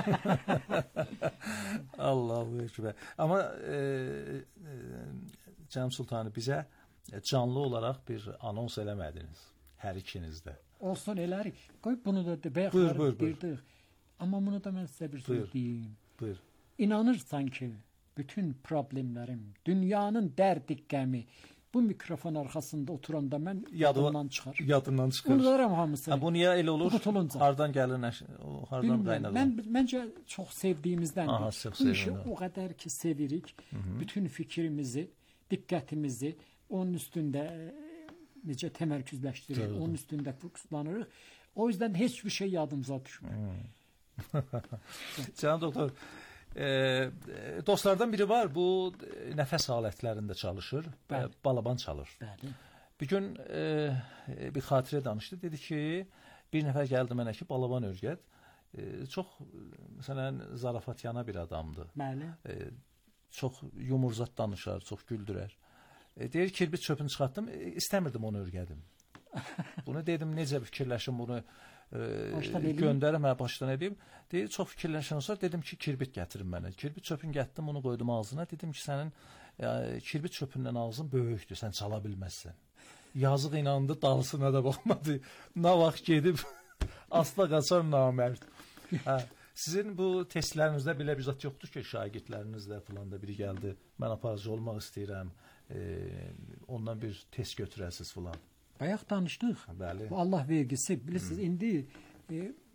bəli. Allahu Ekber. Amma e, e, Cənab Sultanı bizə canlı olaraq bir anons eləmədiniz. Hər ikiniz də. Olsun elərik. Qoy bunu da deyək. Buyur, buyur, buyur. Amma bunu da mən sizə bir söz deyim. Buyur. İnanırsan ki, bütün problemlərim, dünyanın dərdi qəmi bu mikrofon arxasında oturanda mən yadımdan çıxar. Yadından çıxır. Unudaram hamısını. Ha, bu niyə elə olur? Unutulunca. Hardan gəlir, o hardan qaynaqlanır? Mən məncə çox sevdiyimizdən. Aha, çox bu işi sevindim. o qədər ki sevirik. Hı -hı. Bütün fikrimizi, diqqətimizi onun üstündə necə təmərküzləşdiririk, onun üstündə fokuslanırıq. O yüzden heç bir şey yadımıza düşmür. Hmm. Cənab doktor, e, dostlardan biri var, bu nəfəs alətlərində çalışır, Bəli. balaban çalır. Bəli. Bir gün e, bir xatirə danışdı, dedi ki, bir nəfər gəldi mənə ki, balaban örgət, e, çox məsələn zarafatyana bir adamdır. Bəli. E, çox yumurzat danışar, çox güldürər. E, deyir, kirbit çöpünü çıxartdım, e, istəmirdim onu örgədim. Bunu dedim, necə fikirləşim bunu e, göndərim, hə, başdan edeyim. Deyir, çox fikirləşən sonra dedim ki, kirbit gətirin mənə. Kirbit çöpünü gətirdim, onu qoydum ağzına. Dedim ki, sənin e, kirbit çöpündən ağzın böyükdür, sən çala bilməzsən. Yazıq inandı, dalısına da baxmadı. Nə vaxt gedib, asla qaçar namərd. Hə. Sizin bu testlərinizdə belə bir zat yoxdur ki, şagirdlərinizlə falan da biri gəldi, mən aparıcı olmaq istəyirəm, e, ondan bir test götürəsiz falan. Bayaq danışdıq. Bəli. Bu Allah vergisi. Bilirsiniz, indi e,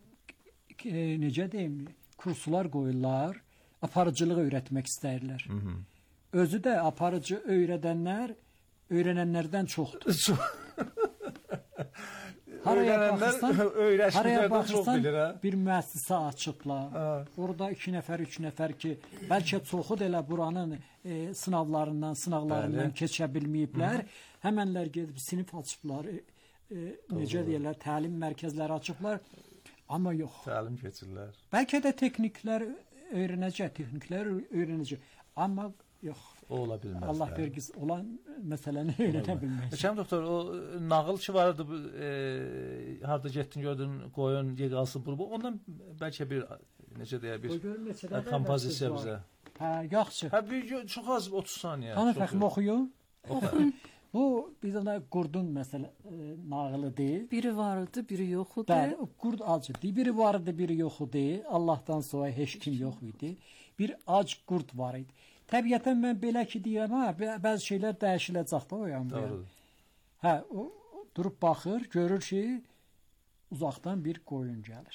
e, necə deyim, kurslar qoyurlar, aparıcılığı öyrətmək istəyirlər. Hı -hı. Özü də aparıcı öyrədənlər öyrənənlərdən çoxdur. Haraya baxırsan, haraya baxırsan bir müəssisə açıblar. Ha. Orada iki nəfər, üç nəfər ki, bəlkə çoxu da elə buranın e, sınavlarından, sınavlarından Bəli. keçə bilməyiblər. Hı. Həmənlər gedib sinif açıblar, e, e, necə deyirlər, təlim mərkəzləri açıblar. Amma yox. Təlim keçirlər. Bəlkə də texniklər öyrənəcək, texniklər öyrənəcək. Amma yox. O ola bilməz. Allah yəni. vergisi olan məsələni öyrənə bilməz. Şəm doktor, o nağıl ki vardı, e, harda getdin gördün, qoyun, yeqası, bu, ondan bəlkə bir necə deyə O bir görün neçədə kompozisiya bizə. Hə, yaxşı. Hə, bir çox az otuz saniyə. Tanı fəxmi oxuyun. Bu bir dənə qurdun məsələ e, nağılıdır. Biri var idi, biri yox idi. Bəli, o qurd acıdır. Biri var idi, biri yox idi. Allahdan sonra heç kim yox idi. Bir ac qurd var idi. Təbiətən mən belə ki deyirəm, ha, bəzi şeylər dəyişiləcək də o yan bu. Doğrudur. Hə, o durub baxır, görür ki, uzaqdan bir qoyun gəlir.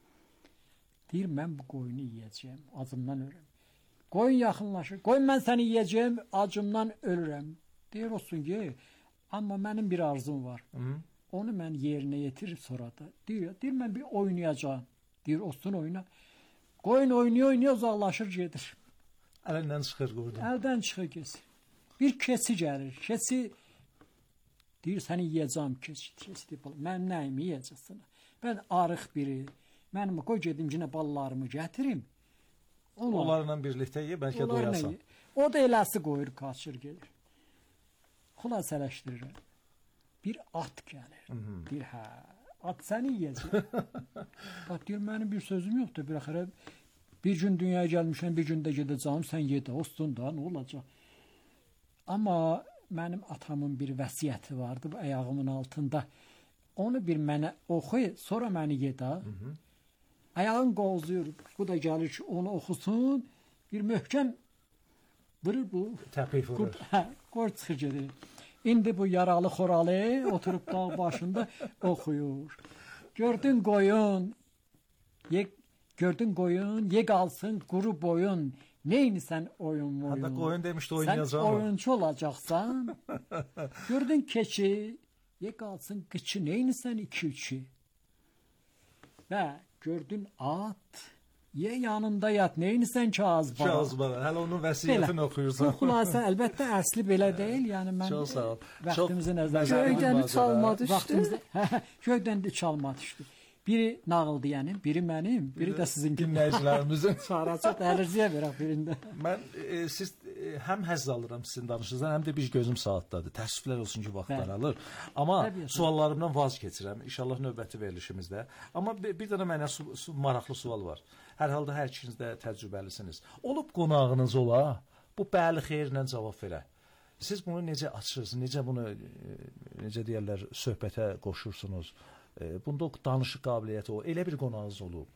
Deyir, mən bu qoyunu yeyəcəyəm, acımdan ölürəm. Qoyun yaxınlaşır. Qoyun, mən səni yeyəcəyəm, acımdan ölürəm. Deyir, olsun ki, amma mənim bir arzum var. Hı. Onu mən yerinə yetirib sonra da. Deyir, deyir, mən bir oynayacağam. Deyir, olsun oyna. Qoyun oynaya oynaya uzaqlaşır, gedir. Əlindən çıxır qurdun. Əldən çıxır keçir. Bir keçi gəlir. Keçi deyir, səni yeyəcəm keçi. Keçi deyir, mən nəyimi yeyəcəksən? Mən arıq biri. Mənim qoy gedim yenə balalarımı gətirim. Onlar, onlarla birlikdə ye, bəlkə doyasan. O da eləsi qoyur, qaçır gedir. Xülasələşdirirəm. Bir at gəlir. Hı -hı. Deyir, hə, at səni yeyəcək. Bax, deyir, mənim bir sözüm yoxdur. Bir axıra bir gün dünyaya gəlmişəm, bir gün də gedəcəm, sən ye də, olsun da, nə olacaq? Amma mənim atamın bir vəsiyyəti vardı bu ayağımın altında. Onu bir mənə oxu, sonra məni ye də. Ayağın qozuyur. Bu da gəlir ki, onu oxusun. Bir möhkəm vurur bu. Təpik vurur. Hə, qor çıxır gedir. İndi bu yaralı xoralı oturub dağ başında oxuyur. Gördün qoyun, ye, gördün qoyun, ye qalsın quru boyun. Neynisən oyun oyun? Hatta qoyun demişdi oynayacağım. Sən oyuncu olacaqsan. Gördün keçi, ye qalsın qıçı. Neynisən iki üçü? Və gördün at, ye yanında yat. Neynisən kağız bana? Kağız bana. Hələ onun vəsiyyətini oxuyursan. Bu xülasə əlbəttə əsli belə deyil. Yəni mən çox sağ ol. Vaxtımızı nəzərdə Göydən çalma düşdü. Göydən də çalma düşdü. Biri nağıldı yəni, biri mənim, biri də sizin dinləyicilərimizin. Çarası dəlirciyə verək birində. Mən e, siz e, həm həzz alıram sizin danışınızdan, həm də bir gözüm saatdadır. Təəssüflər olsun ki, vaxtlar alır. Amma Təbii suallarımdan vaz keçirəm. İnşallah növbəti verilişimizdə. Amma bir, bir dənə mənə su, su, maraqlı sual var. Hər halda hər ikiniz də təcrübəlisiniz. Olub qonağınız ola, bu bəli xeyirlə cavab verə. Siz bunu necə açırsınız? Necə bunu necə deyirlər, söhbətə qoşursunuz? Bunda o danışıq qabiliyyəti o. Elə bir qonağınız olub.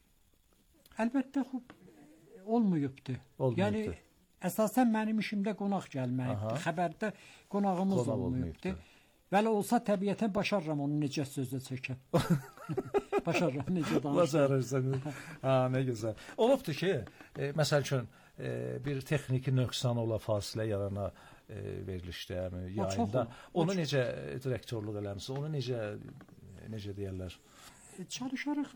Əlbəttə xub olmayıbdı. Olmayıbdı. Yəni əsasən mənim işimdə qonaq gəlməkdir. Xəbərdə qonağımız Qonaq olmayıbdı. Vələ olsa təbiətən başarıram onu necə sözdə çəkəm. Başarıram necə danışım. Başarırsan. Ha, nə gözəl. Olubdu ki, e, məsəl üçün e, bir texniki nöqsan ola, fasilə yarana e, verilişdə, yayında. Onu necə direktorluq eləmisiniz? Onu necə necə deyirlər? Çalışarıq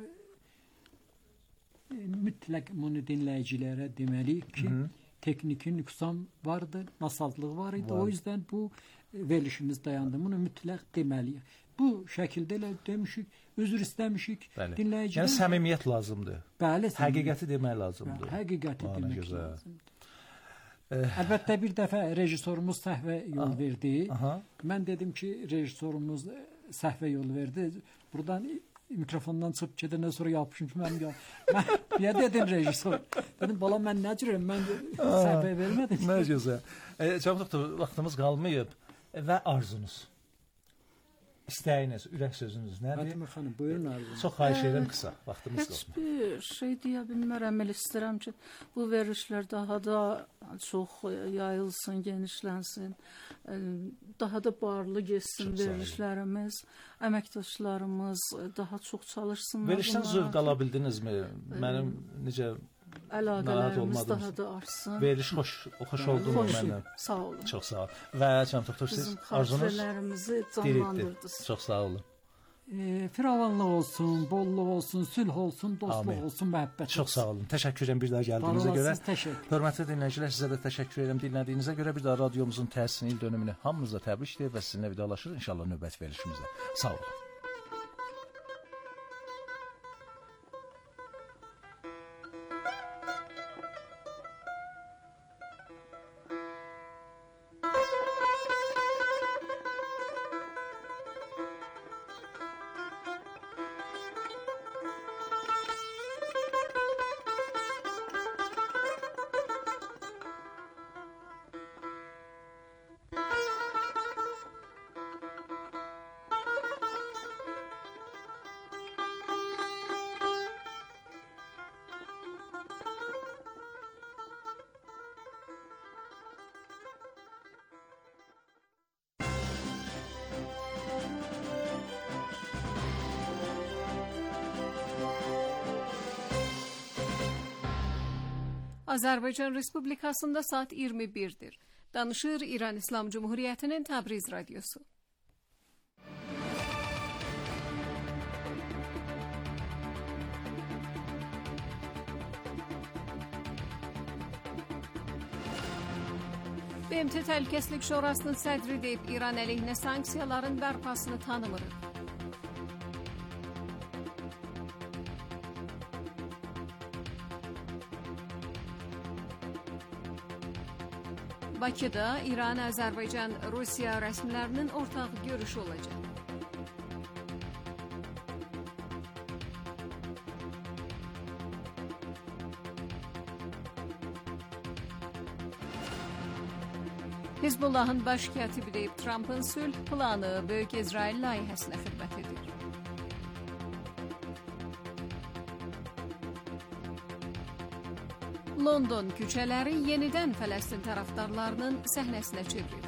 mütləq bunu dinləyicilərə deməliyik ki, Hı -hı. texniki nöqsan vardı, nasazlıq var idi. Var. O yüzden bu verilişimiz dayandı. Bunu mütləq deməliyik. Bu şəkildə elə demişik, üzr istəmişik. Dinləyicilər. Yəni səmimiyyət lazımdır. Bəli, həqiqəti demək lazımdır. Bəli, həqiqəti Aa, demək gözəl. lazımdır. Əlbəttə bir dəfə rejissorumuz səhvə yol verdi. Aha. Mən dedim ki, rejissorumuz səhvə yol verdi. Buradan mikrofondan çıxıb gedəndən sonra yapışım ki, mən ya mən niyə dedim rejissor? Dedim, bala mən nə cürəm? Mən səhvə vermədim. Nə gözəl. E, Cavab doktor, vaxtımız qalmayıb və arzunuz. İstəyiniz, ürək sözünüz nədir? Fatimə xanım, buyurun arzunuz. Çox xahiş edirəm qısa, vaxtımız qalmır. Heç bir şey deyə bilmərəm, elə istəyirəm ki, bu verilişlər daha da çox yayılsın, genişlənsin, daha da barlı geçsin verilişlərimiz, əməkdaşlarımız daha çox çalışsınlar. Verilişdən zövq ala bildinizmi? Mənim necə əlaqələrimiz daha da artsın. Veriliş xoş, xoş oldu mu mənə? Sağ olun. Çox sağ olun. Və cənab doktor, siz arzunuz? Bizim xatirələrimizi canlandırdınız. Çox sağ olun. E, firavanlıq olsun, bolluk olsun, sülh olsun, dostluq Amin. olsun, məhəbbət olsun. Çox sağ olun. Təşəkkür edirəm bir daha gəldiyinizə görə. Hörmətli dinləyicilər, sizə də təşəkkür edirəm dinlədiyinizə görə. Bir daha radiomuzun təsis il dönümünü hamınızla təbrik edir və sizinlə vidalaşır. İnşallah növbəti verilişimizdə. Sağ olun. Azərbaycan Respublikasında saat iyirmi birdir. Danışır İran İslam Cumhuriyeti'nin Təbriz Radyosu. B M T Təhlükəsizlik Şurasının sədri deyib İran əleyhinə sanksiyaların bərpasını tanımırıq. Bakıda İran, Azərbaycan, Rusiya rəsmilərinin ortaq görüşü olacaq. Hizbullahın baş katibi deyib Trump'ın sülh planı Böyük İsrail layihəsinə xidmət edir. London küçələri yenidən Fələstin tərəfdarlarının səhnəsinə çevrildi.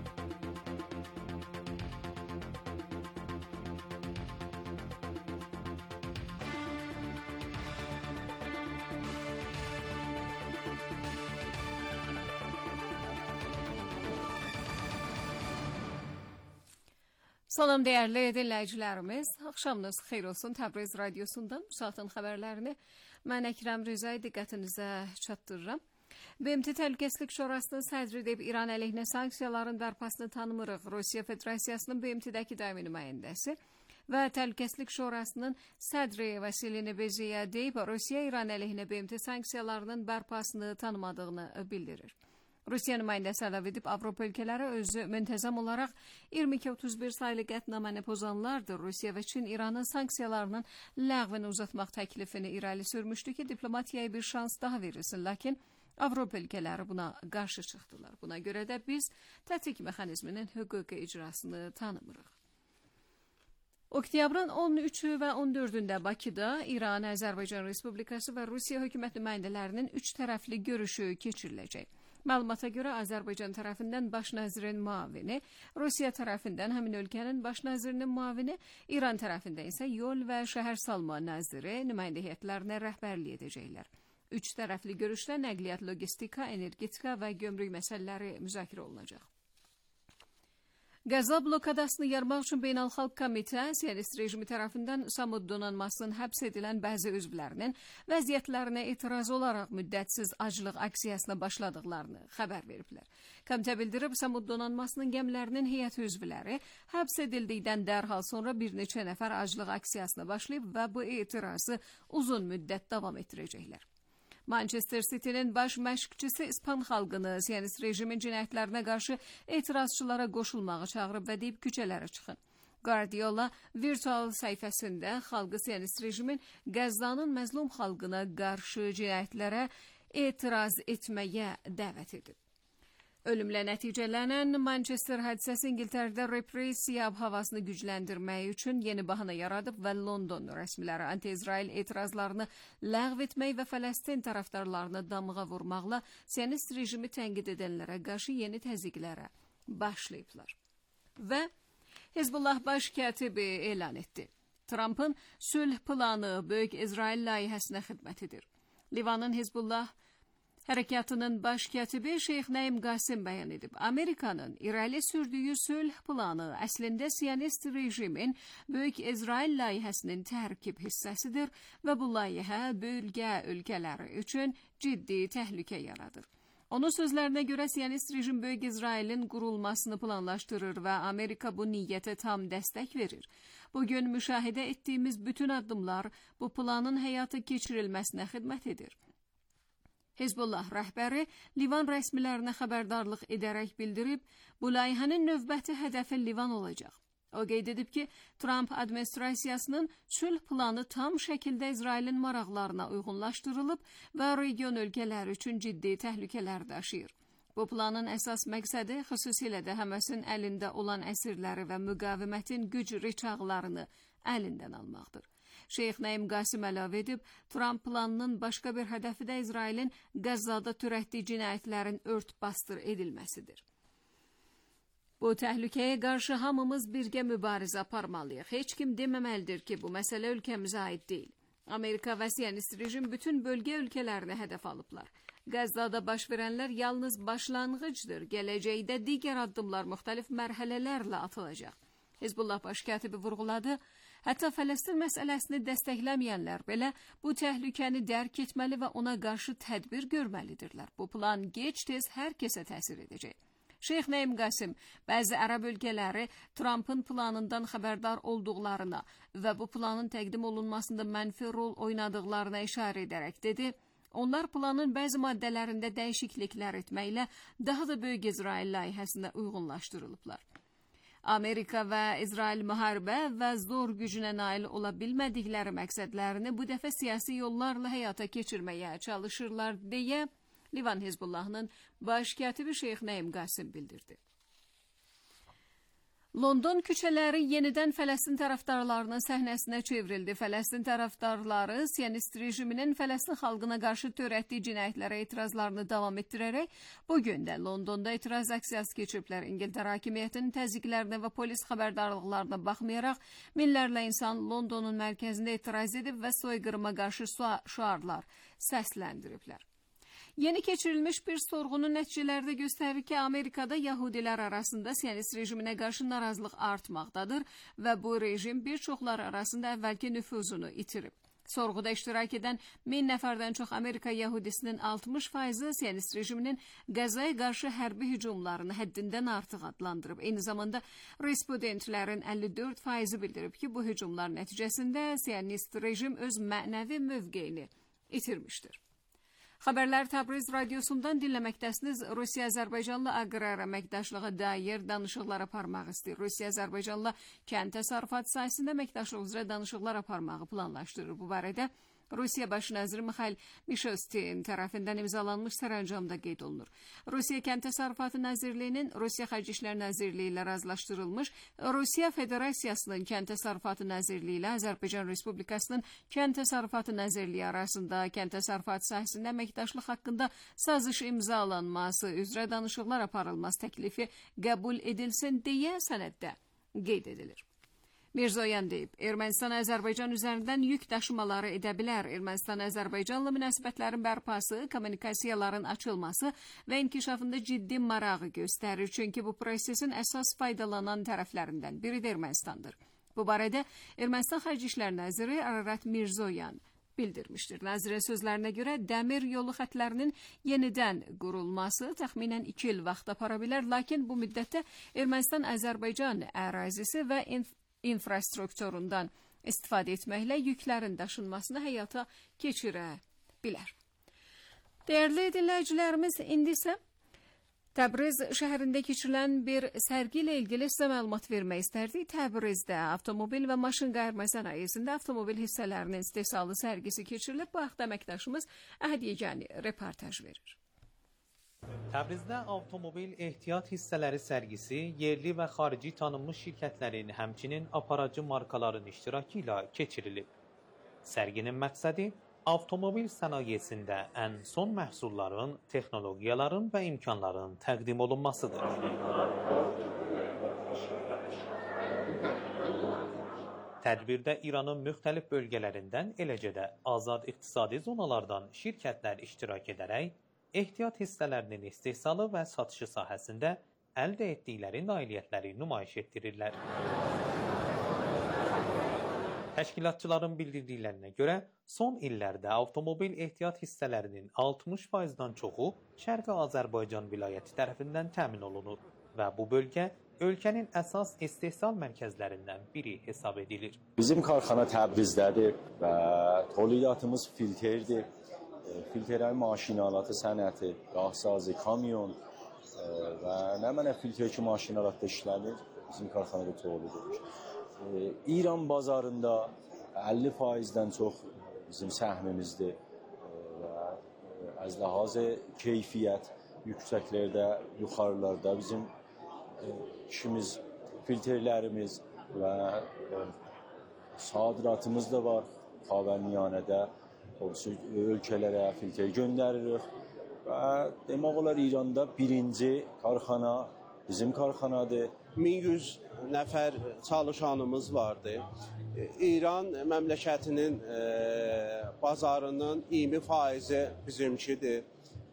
Salam dəyərli dinləyicilərimiz, axşamınız xeyir olsun. Təbriz Radyosundan bu saatin xəbərlərini mən Əkrəm Rızay diqqətinizə çatdırıram. B M T Təhlükəsizlik Şurasının sədri deyib İran əleyhinə sanksiyaların bərpasını tanımırıq. Rusiya Federasiyasının B M T-dəki daimi nümayəndəsi və Təhlükəsizlik Şurasının sədri Vasili Nebeziya deyib Rusiya İran əleyhinə B M T sanksiyalarının bərpasını tanımadığını bildirir. Rusiya nümayəndəsi əlavə edib Avropa ölkələri özü müntəzəm olaraq iyirmi iki otuz bir saylı qətnaməni pozanlardır. Rusiya və Çin İranın sanksiyalarının ləğvini uzatmaq təklifini irəli sürmüşdü ki, diplomatiyaya bir şans daha verilsin. Lakin Avropa ölkələri buna qarşı çıxdılar. Buna görə də biz tətik mexanizminin hüquqi icrasını tanımırıq. Oktyabrın on üçü və on dördündə Bakıda İran, Azərbaycan Respublikası və Rusiya hökumət nümayəndələrinin üç tərəfli görüşü keçiriləcək. Məlumata görə Azərbaycan tərəfindən baş nazirin müavini, Rusiya tərəfindən həmin ölkənin baş nazirinin müavini, İran tərəfindən isə yol və şəhər salma naziri nümayəndə heyətlərinə rəhbərlik edəcəklər. Üç tərəfli görüşdə nəqliyyat, logistika, energetika və gömrük məsələləri müzakirə olunacaq. Qəzza blokadasını yarmaq üçün Beynəlxalq Komitə, Siyonist rejimi tərəfindən Samud donanmasının həbs edilən bəzi üzvlərinin vəziyyətlərinə etiraz olaraq müddətsiz aclıq aksiyasına başladıqlarını xəbər veriblər. Komitə bildirib, Samud donanmasının gəmilərinin heyəti üzvləri həbs edildikdən dərhal sonra bir neçə nəfər aclıq aksiyasına başlayıb və bu etirazı uzun müddət davam etdirəcəklər. Manchester City'nin baş məşqçisi İspan xalqını Siyonist rejimin cinayətlərinə qarşı etirazçılara qoşulmağı çağırıb və deyib küçələrə çıxın. Guardiola virtual səhifəsində xalqı Siyonist rejimin Qəzzanın məzlum xalqına qarşı cinayətlərə etiraz etməyə dəvət edib. Ölümlə nəticələnən Manchester hadisəsi İngiltərədə repressiya havasını gücləndirmək üçün yeni bahana yaradıb və London rəsmiləri anti-İsrail etirazlarını ləğv etmək və Fələstin tərəfdarlarını damğa vurmaqla Siyonist rejimi tənqid edənlərə qarşı yeni təzyiqlərə başlayıblar. Və Hizbullah baş katibi elan etdi. Trump'ın sülh planı Böyük İsrail layihəsinə xidmət edir. Livanın Hizbullah hərəkatının baş katibi Şeyx Nəim Qasim bəyan edib. Amerikanın irəli sürdüyü sülh planı əslində Siyonist rejimin Böyük İsrail layihəsinin tərkib hissəsidir və bu layihə bölgə ölkələri üçün ciddi təhlükə yaradır. Onun sözlərinə görə Siyonist rejim Böyük İsrailin qurulmasını planlaşdırır və Amerika bu niyyətə tam dəstək verir. Bugün müşahidə etdiyimiz bütün addımlar bu planın həyata keçirilməsinə xidmət edir. Hizbullah rəhbəri Livan rəsmilərinə xəbərdarlıq edərək bildirib, bu layihənin növbəti hədəfi Livan olacaq. O qeyd edib ki, Trump administrasiyasının sülh planı tam şəkildə İsrailin maraqlarına uyğunlaşdırılıb və region ölkələri üçün ciddi təhlükələr daşıyır. Bu planın əsas məqsədi xüsusilə də Həməsin əlində olan əsirləri və müqavimətin güc rıçaqlarını əlindən almaqdır. Şeyx Nəim Qasim əlavə edib, Trump planının başqa bir hədəfi də İsrailin Qəzzada törətdiyi cinayətlərin ört-bastır edilməsidir. Bu təhlükəyə qarşı hamımız birgə mübarizə aparmalıyıq. Heç kim deməməlidir ki, bu məsələ ölkəmizə aid deyil. Amerika və Siyonist rejim bütün bölgə ölkələrini hədəf alıblar. Qəzzada baş verənlər yalnız başlanğıcdır. Gələcəkdə digər addımlar müxtəlif mərhələlərlə atılacaq. Hizbullah baş katibi vurğuladı. Hətta Fələstin məsələsini dəstəkləməyənlər belə bu təhlükəni dərk etməli və ona qarşı tədbir görməlidirlər. Bu plan gec-tez hər kəsə təsir edəcək. Şeyx Nəim Qasim bəzi ərəb ölkələri Trumpın planından xəbərdar olduqlarına və bu planın təqdim olunmasında mənfi rol oynadıqlarına işarə edərək dedi, onlar planın bəzi maddələrində dəyişikliklər etməklə daha da böyük İsrail layihəsinə uyğunlaşdırılıblar. Amerika və İsrail müharibə və zor gücünə nail ola bilmədikləri məqsədlərini bu dəfə siyasi yollarla həyata keçirməyə çalışırlar deyə Livan Hizbullahının baş katibi Şeyx Nəim Qasim bildirdi. London küçələri yenidən Fələstin tərəfdarlarının səhnəsinə çevrildi. Fələstin tərəfdarları Siyonist rejiminin Fələstin xalqına qarşı törətdiyi cinayətlərə etirazlarını davam etdirərək bugün də Londonda etiraz aksiyası keçiriblər. İngiltərə hakimiyyətinin təzyiqlərinə və polis xəbərdarlıqlarına baxmayaraq minlərlə insan Londonun mərkəzində etiraz edib və soyqırıma qarşı şüarlar səsləndiriblər. Yeni keçirilmiş bir sorğunun nəticələri də göstərir ki, Amerikada Yahudilər arasında Siyonist rejiminə qarşı narazılıq artmaqdadır və bu rejim bir çoxlar arasında əvvəlki nüfuzunu itirib. Sorğuda iştirak edən min nəfərdən çox Amerika Yahudisinin altmış faizi Siyonist rejiminin Qəzzaya qarşı hərbi hücumlarını həddindən artıq adlandırıb. Eyni zamanda respondentlərin əlli dörd faizi bildirib ki, bu hücumlar nəticəsində Siyonist rejim öz mənəvi mövqeyini itirmişdir. Xəbərlər Təbriz radiosundan dinləməkdəsiniz. Rusiya Azərbaycanla aqrar əməkdaşlığa dair danışıqlar aparmaq istəyir. Rusiya Azərbaycanla kənd təsərrüfatı sahəsində əməkdaşlıq üzrə danışıqlar aparmağı planlaşdırır. Bu barədə Rusiya Baş naziri Mixail Mishustin tərəfindən imzalanmış sərəncamda qeyd olunur. Rusiya Kənd Təsərrüfatı Nazirliyinin Rusiya Xarici İşlər Nazirliyi ilə razılaşdırılmış, Rusiya Federasiyasının Kənd Təsərrüfatı Nazirliyi ilə Azərbaycan Respublikasının Kənd Təsərrüfatı Nazirliyi arasında kənd təsərrüfatı sahəsində əməkdaşlıq haqqında sazış imzalanması üzrə danışıqlar aparılması təklifi qəbul edilsin deyə sənəddə qeyd edilir. Mirzoyan deyib, Ermənistan-Azərbaycan üzərindən yük daşımaları edə bilər. Ermənistan-Azərbaycanla münasibətlərin bərpası, kommunikasiyaların açılması və inkişafında ciddi marağı göstərir. Çünki bu prosesin əsas faydalanan tərəflərindən biri də Ermənistandır. Bu barədə Ermənistan Xarici İşlər Naziri Ararat Mirzoyan bildirmişdir. Nazirin sözlərinə görə dəmir yolu xətlərinin yenidən qurulması təxminən iki il vaxt apara bilər, lakin bu müddətdə Ermənistan-Azərbaycan ərazisi və infrastrukturundan istifadə etməklə yüklərin daşınmasını həyata keçirə bilər. Dəyərli dinləyicilərimiz, indi isə Təbriz şəhərində keçirilən bir sərgi ilə ilgili sizə məlumat vermək istərdik. Təbrizdə avtomobil və maşın qayırma sənayesində avtomobil hissələrinin istehsalı sərgisi keçirilib. Bu haqda əməkdaşımız Əhəd Yegani reportaj verir. Təbrizdə avtomobil ehtiyat hissələri sərgisi yerli və xarici tanınmış şirkətlərin, həmçinin aparıcı markaların iştirakı ilə keçirilib. Sərginin məqsədi avtomobil sənayesində ən son məhsulların, texnologiyaların və imkanların təqdim olunmasıdır. Tədbirdə İranın müxtəlif bölgələrindən, eləcə də azad iqtisadi zonalardan şirkətlər iştirak edərək ehtiyat hissələrinin istehsalı və satışı sahəsində əldə etdikləri nailiyyətləri nümayiş etdirirlər. Təşkilatçıların bildirdiklərinə görə, son illərdə avtomobil ehtiyat hissələrinin altmış faizdən çoxu Şərqi Azərbaycan vilayəti tərəfindən təmin olunur və bu bölgə ölkənin əsas istehsal mərkəzlərindən biri hesab edilir. Bizim karxana Təbrizdədir və tolidatımız filterdir. Filtrlərin maşinalatı sənəti, qahsazı, kamyon və nə mənə filtrki maşinalatda işlənir, bizim karxanada tolidir. İran bazarında əlli faizdən çox bizim səhmimizdir və az ləhazı keyfiyyət yüksəklərdə, yuxarılarda bizim işimiz, filtrlərimiz və sadiratımız da var Xavərmiyanədə. Ölkələrə filtr göndəririk və demək olar İranda birinci karxana bizim karxanadır. min yüz nəfər çalışanımız vardı. İran məmləkətinin bazarının iyirmi faizi bizimkidir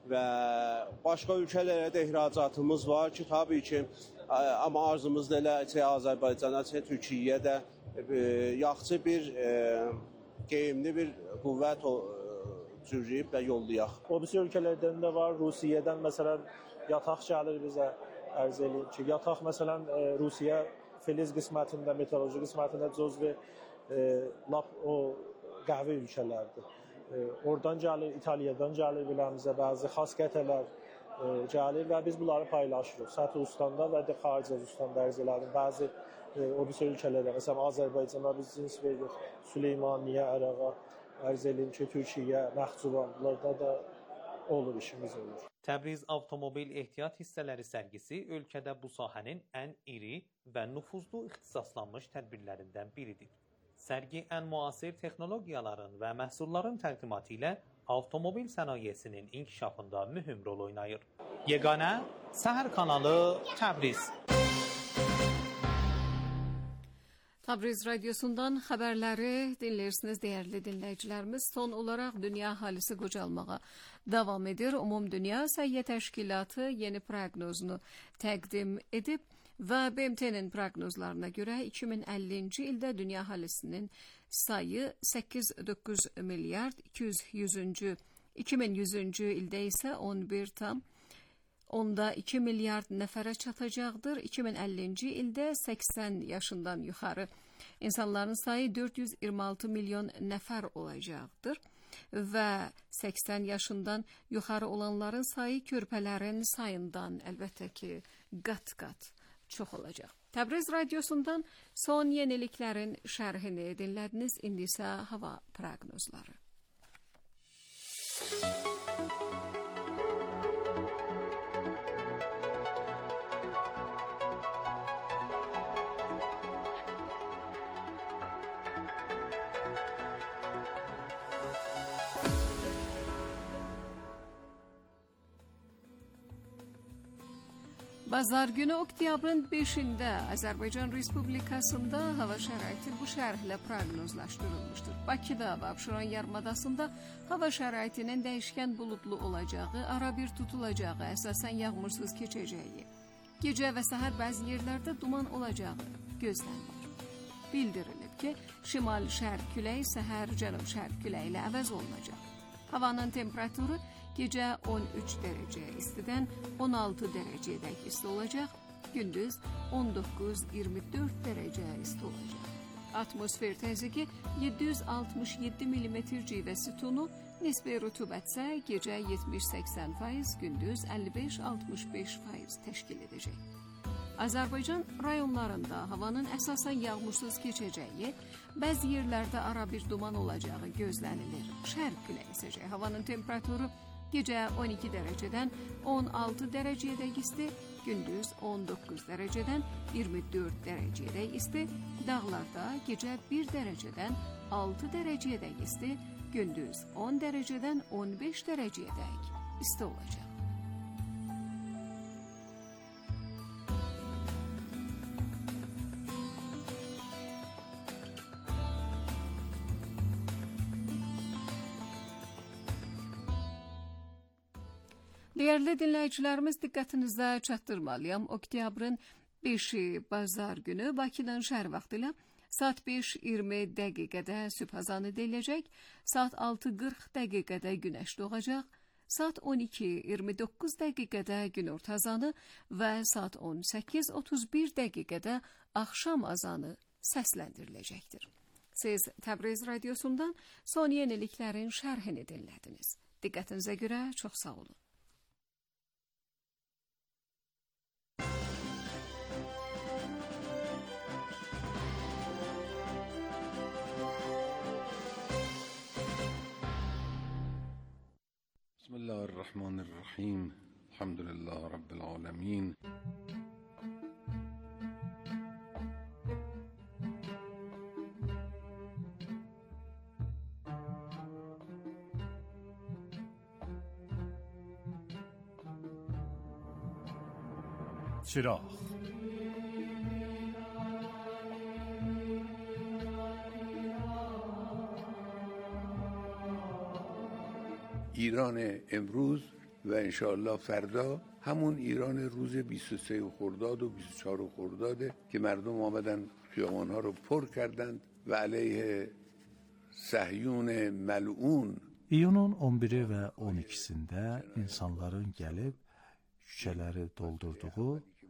və başqa ölkələrə də ihracatımız var ki, tabii ki, amma arzumuz da elə Azərbaycana, Türkiyəyə də yaxşı bir geyimli bir qüvvət cürüb və yollayaq. O birisi ölkələrdən də var. Rusiyədən məsələn yataq gəlir bizə, ərz eləyim ki, yataq məsələn Rusiya filiz qismətində, metalurji qismətində cüzvi lap o qəhvə ölkələrdir. Oradan gəlir, İtaliyadan gəlir biləmizə bəzi xas qətələr gəlir və biz bunları paylaşırıq. Səthi Ustandə və də xarici Ustandə ərz elədim. Bəzi o birisi ölkələrdə, məsələn Azərbaycana biz cins veririk, Süleymaniyə, Ərağa, ərz eləyim ki, Türkiyə, Naxçıvan, bunlarda da olur, işimiz olur. Təbriz Avtomobil Ehtiyat Hissələri sərgisi ölkədə bu sahənin ən iri və nüfuzlu ixtisaslanmış tədbirlərindən biridir. Sərgi ən müasir texnologiyaların və məhsulların təqdimatı ilə avtomobil sənayesinin inkişafında mühüm rol oynayır. Yeganə Səhər kanalı Təbriz. Təbriz radyosundan xəbərləri dinləyirsiniz değerli dinləyicilərimiz. Son olaraq dünya əhalisi qocalmağa davam edir. Umumdünya Səhiyyə Təşkilatı yeni proqnozunu təqdim edib və B M T'nin proqnozlarına görə iki min əllinci ildə dünya əhalisinin sayı səkkiz doqquz milyard iki yüz, iki min yüzüncü ildə isə on bir tam onda iki milyard nəfərə çatacaqdır. iki min əllinci ildə səksən yaşından yuxarı insanların sayı dörd yüz iyirmi altı milyon nəfər olacaqdır və səksən yaşından yuxarı olanların sayı körpələrin sayından əlbəttə ki qat-qat çox olacaq. Təbriz radyosundan son yeniliklərin şərhini dinlədiniz. İndi isə hava proqnozları. Bazar günü oktyabrın beşində Azərbaycan Respublikasında hava şəraiti bu şərhlə proqnozlaşdırılmışdır. Bakıda və Abşeron yarımadasında hava şəraitinin dəyişkən buludlu olacağı, ara bir tutulacağı, əsasən yağmursuz keçəcəyi, gecə və səhər bəzi yerlərdə duman olacağı gözlənilir. Bildirilib ki, şimal-şərq küləyi səhər cənub-şərq küləyi ilə əvəz olunacaq. Havanın temperaturu gecə on üç dərəcə istidən on altı dərəcədək isti olacaq, gündüz on doqquz iyirmi dörd dərəcə isti olacaq. Atmosfer təzyiqi yeddi yüz altmış yeddi millimetr civə sütunu, nisbi rütubətsə gecə yetmiş səksən faiz, gündüz əlli beş altmış beş faiz təşkil edəcək. Azərbaycan rayonlarında havanın əsasən yağmursuz keçəcəyi, bəzi yerlərdə ara bir duman olacağı gözlənilir. Şərq küləyi əsəcək. Havanın temperaturu gecə on iki dərəcədən on altı dərəcədək isti, gündüz on doqquz dərəcədən iyirmi dörd dərəcədək isti, dağlarda gecə bir dərəcədən altı dərəcədək isti, gündüz on dərəcədən on beş dərəcədək isti olacaq. Değerli dinləyicilərimiz, diqqətinizə çatdırmalıyam. Oktyabrın beşi bazar günü Bakıdan şəhər vaxtı ilə saat beş iyirmi dəqiqədə sübh azanı ediləcək, saat altı qırx dəqiqədə günəş doğacaq, saat on iki iyirmi doqquz dəqiqədə günorta azanı və saat on səkkiz otuz bir dəqiqədə axşam azanı səsləndiriləcəkdir. Siz Təbriz radyosundan son yeniliklərin şərhini dinlədiniz. Diqqətinizə görə çox sağ olun. Bismillahirrahmanirrahim. Elhamdülillah Rabbil alemin. چراغ ایران امروز و انشاءالله فردا همون ایران روز بیست و سه خرداد و بیست و چهار خرداده که مردم آمدن خیابان‌ها رو پر kardand ve aleyhe Səhyun məlun. İyunun on biri və on ikisində insanların gəlib küçələri doldurduğu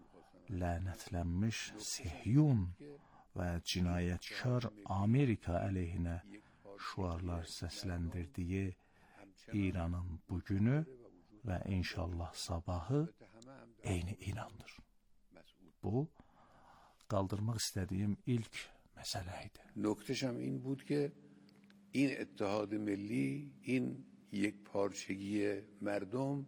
lənətlənmiş Səhyun və cinayətkar Amerika əleyhinə şüarlar səsləndirdiyi İranın bugünü və inşallah sabahı eyni İrandır. Bu, qaldırmaq istədiyim ilk məsələ idi. نکته‌شم این بود که این اتحاد ملی، این یک پارچگی مردم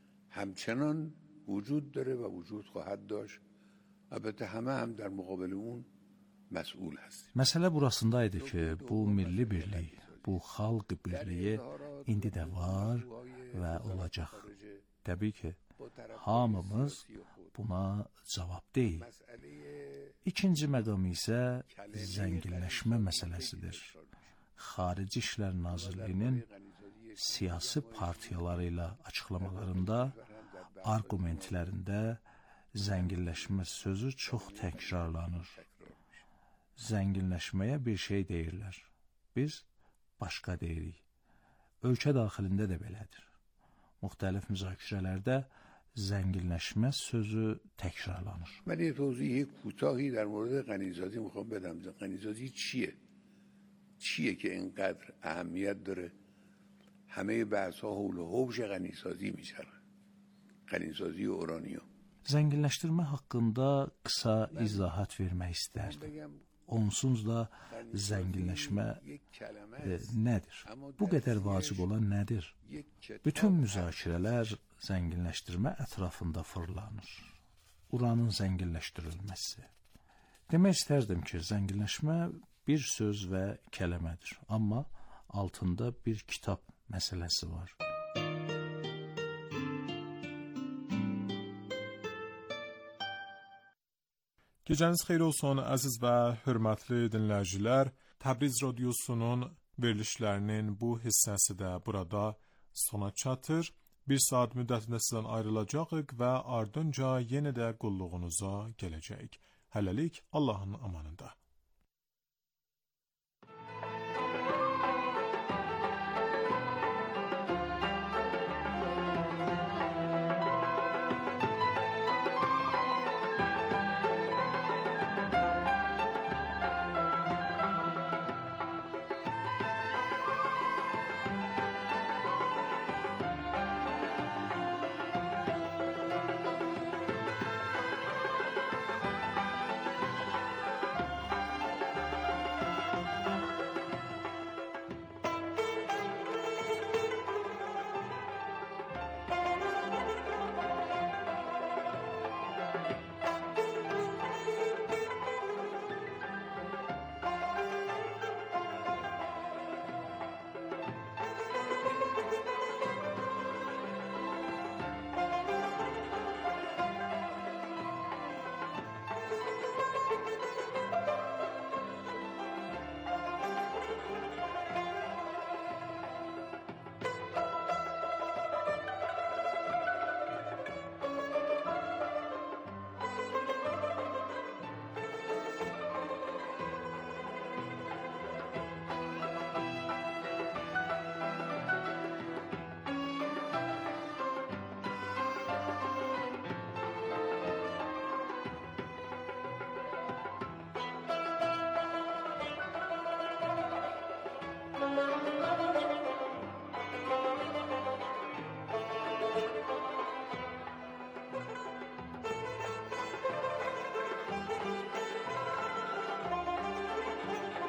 همچنان وجود داره و وجود خواهد داشت. البته همه هم در مقابل اون مسئول هستیم. Məsələ burasındaydı ki, bu milli birlik, bu xalq birliyi indi də var və olacaq. Təbii ki, hamımız buna cavab deyil. İkinci məqam isə zənginləşmə məsələsidir. Xarici İşlər Nazirliyinin siyasi partiyaları ilə açıqlamalarında, arqumentlərində zənginləşmə sözü çox təkrarlanır. Zənginləşməyə bir şey deyirlər. Biz başqa deyirik. Ölkə daxilində də belədir. Müxtəlif müzakirələrdə zənginləşmə sözü təkrarlanır. من یه توضیح کوتاهی در مورد غنیزادی میخوام بدم. غنیزادی چیه؟ چیه که اینقدر اهمیت داره؟ همه بحث ها حول و حوش غنیسازی میچرخه. غنیسازی اورانیوم. Zənginləşdirmə haqqında qısa izahat vermək istərdim. Onsuz da zənginləşmə e, nədir? Bu qədər vacib olan nədir? Bütün müzakirələr zənginləşdirmə ətrafında fırlanır. Uranın zənginləşdirilməsi. Demək istərdim ki, zənginləşmə bir söz və kələmədir. Amma altında bir kitab məsələsi var. Gecəniz xeyir olsun, əziz və hörmətli dinləyicilər. Təbriz Radiosunun verilişlərinin bu hissəsi də burada sona çatır. Bir saat müddətində sizdən ayrılacağıq və ardınca yenə də qulluğunuza gələcəyik. Hələlik Allahın amanında.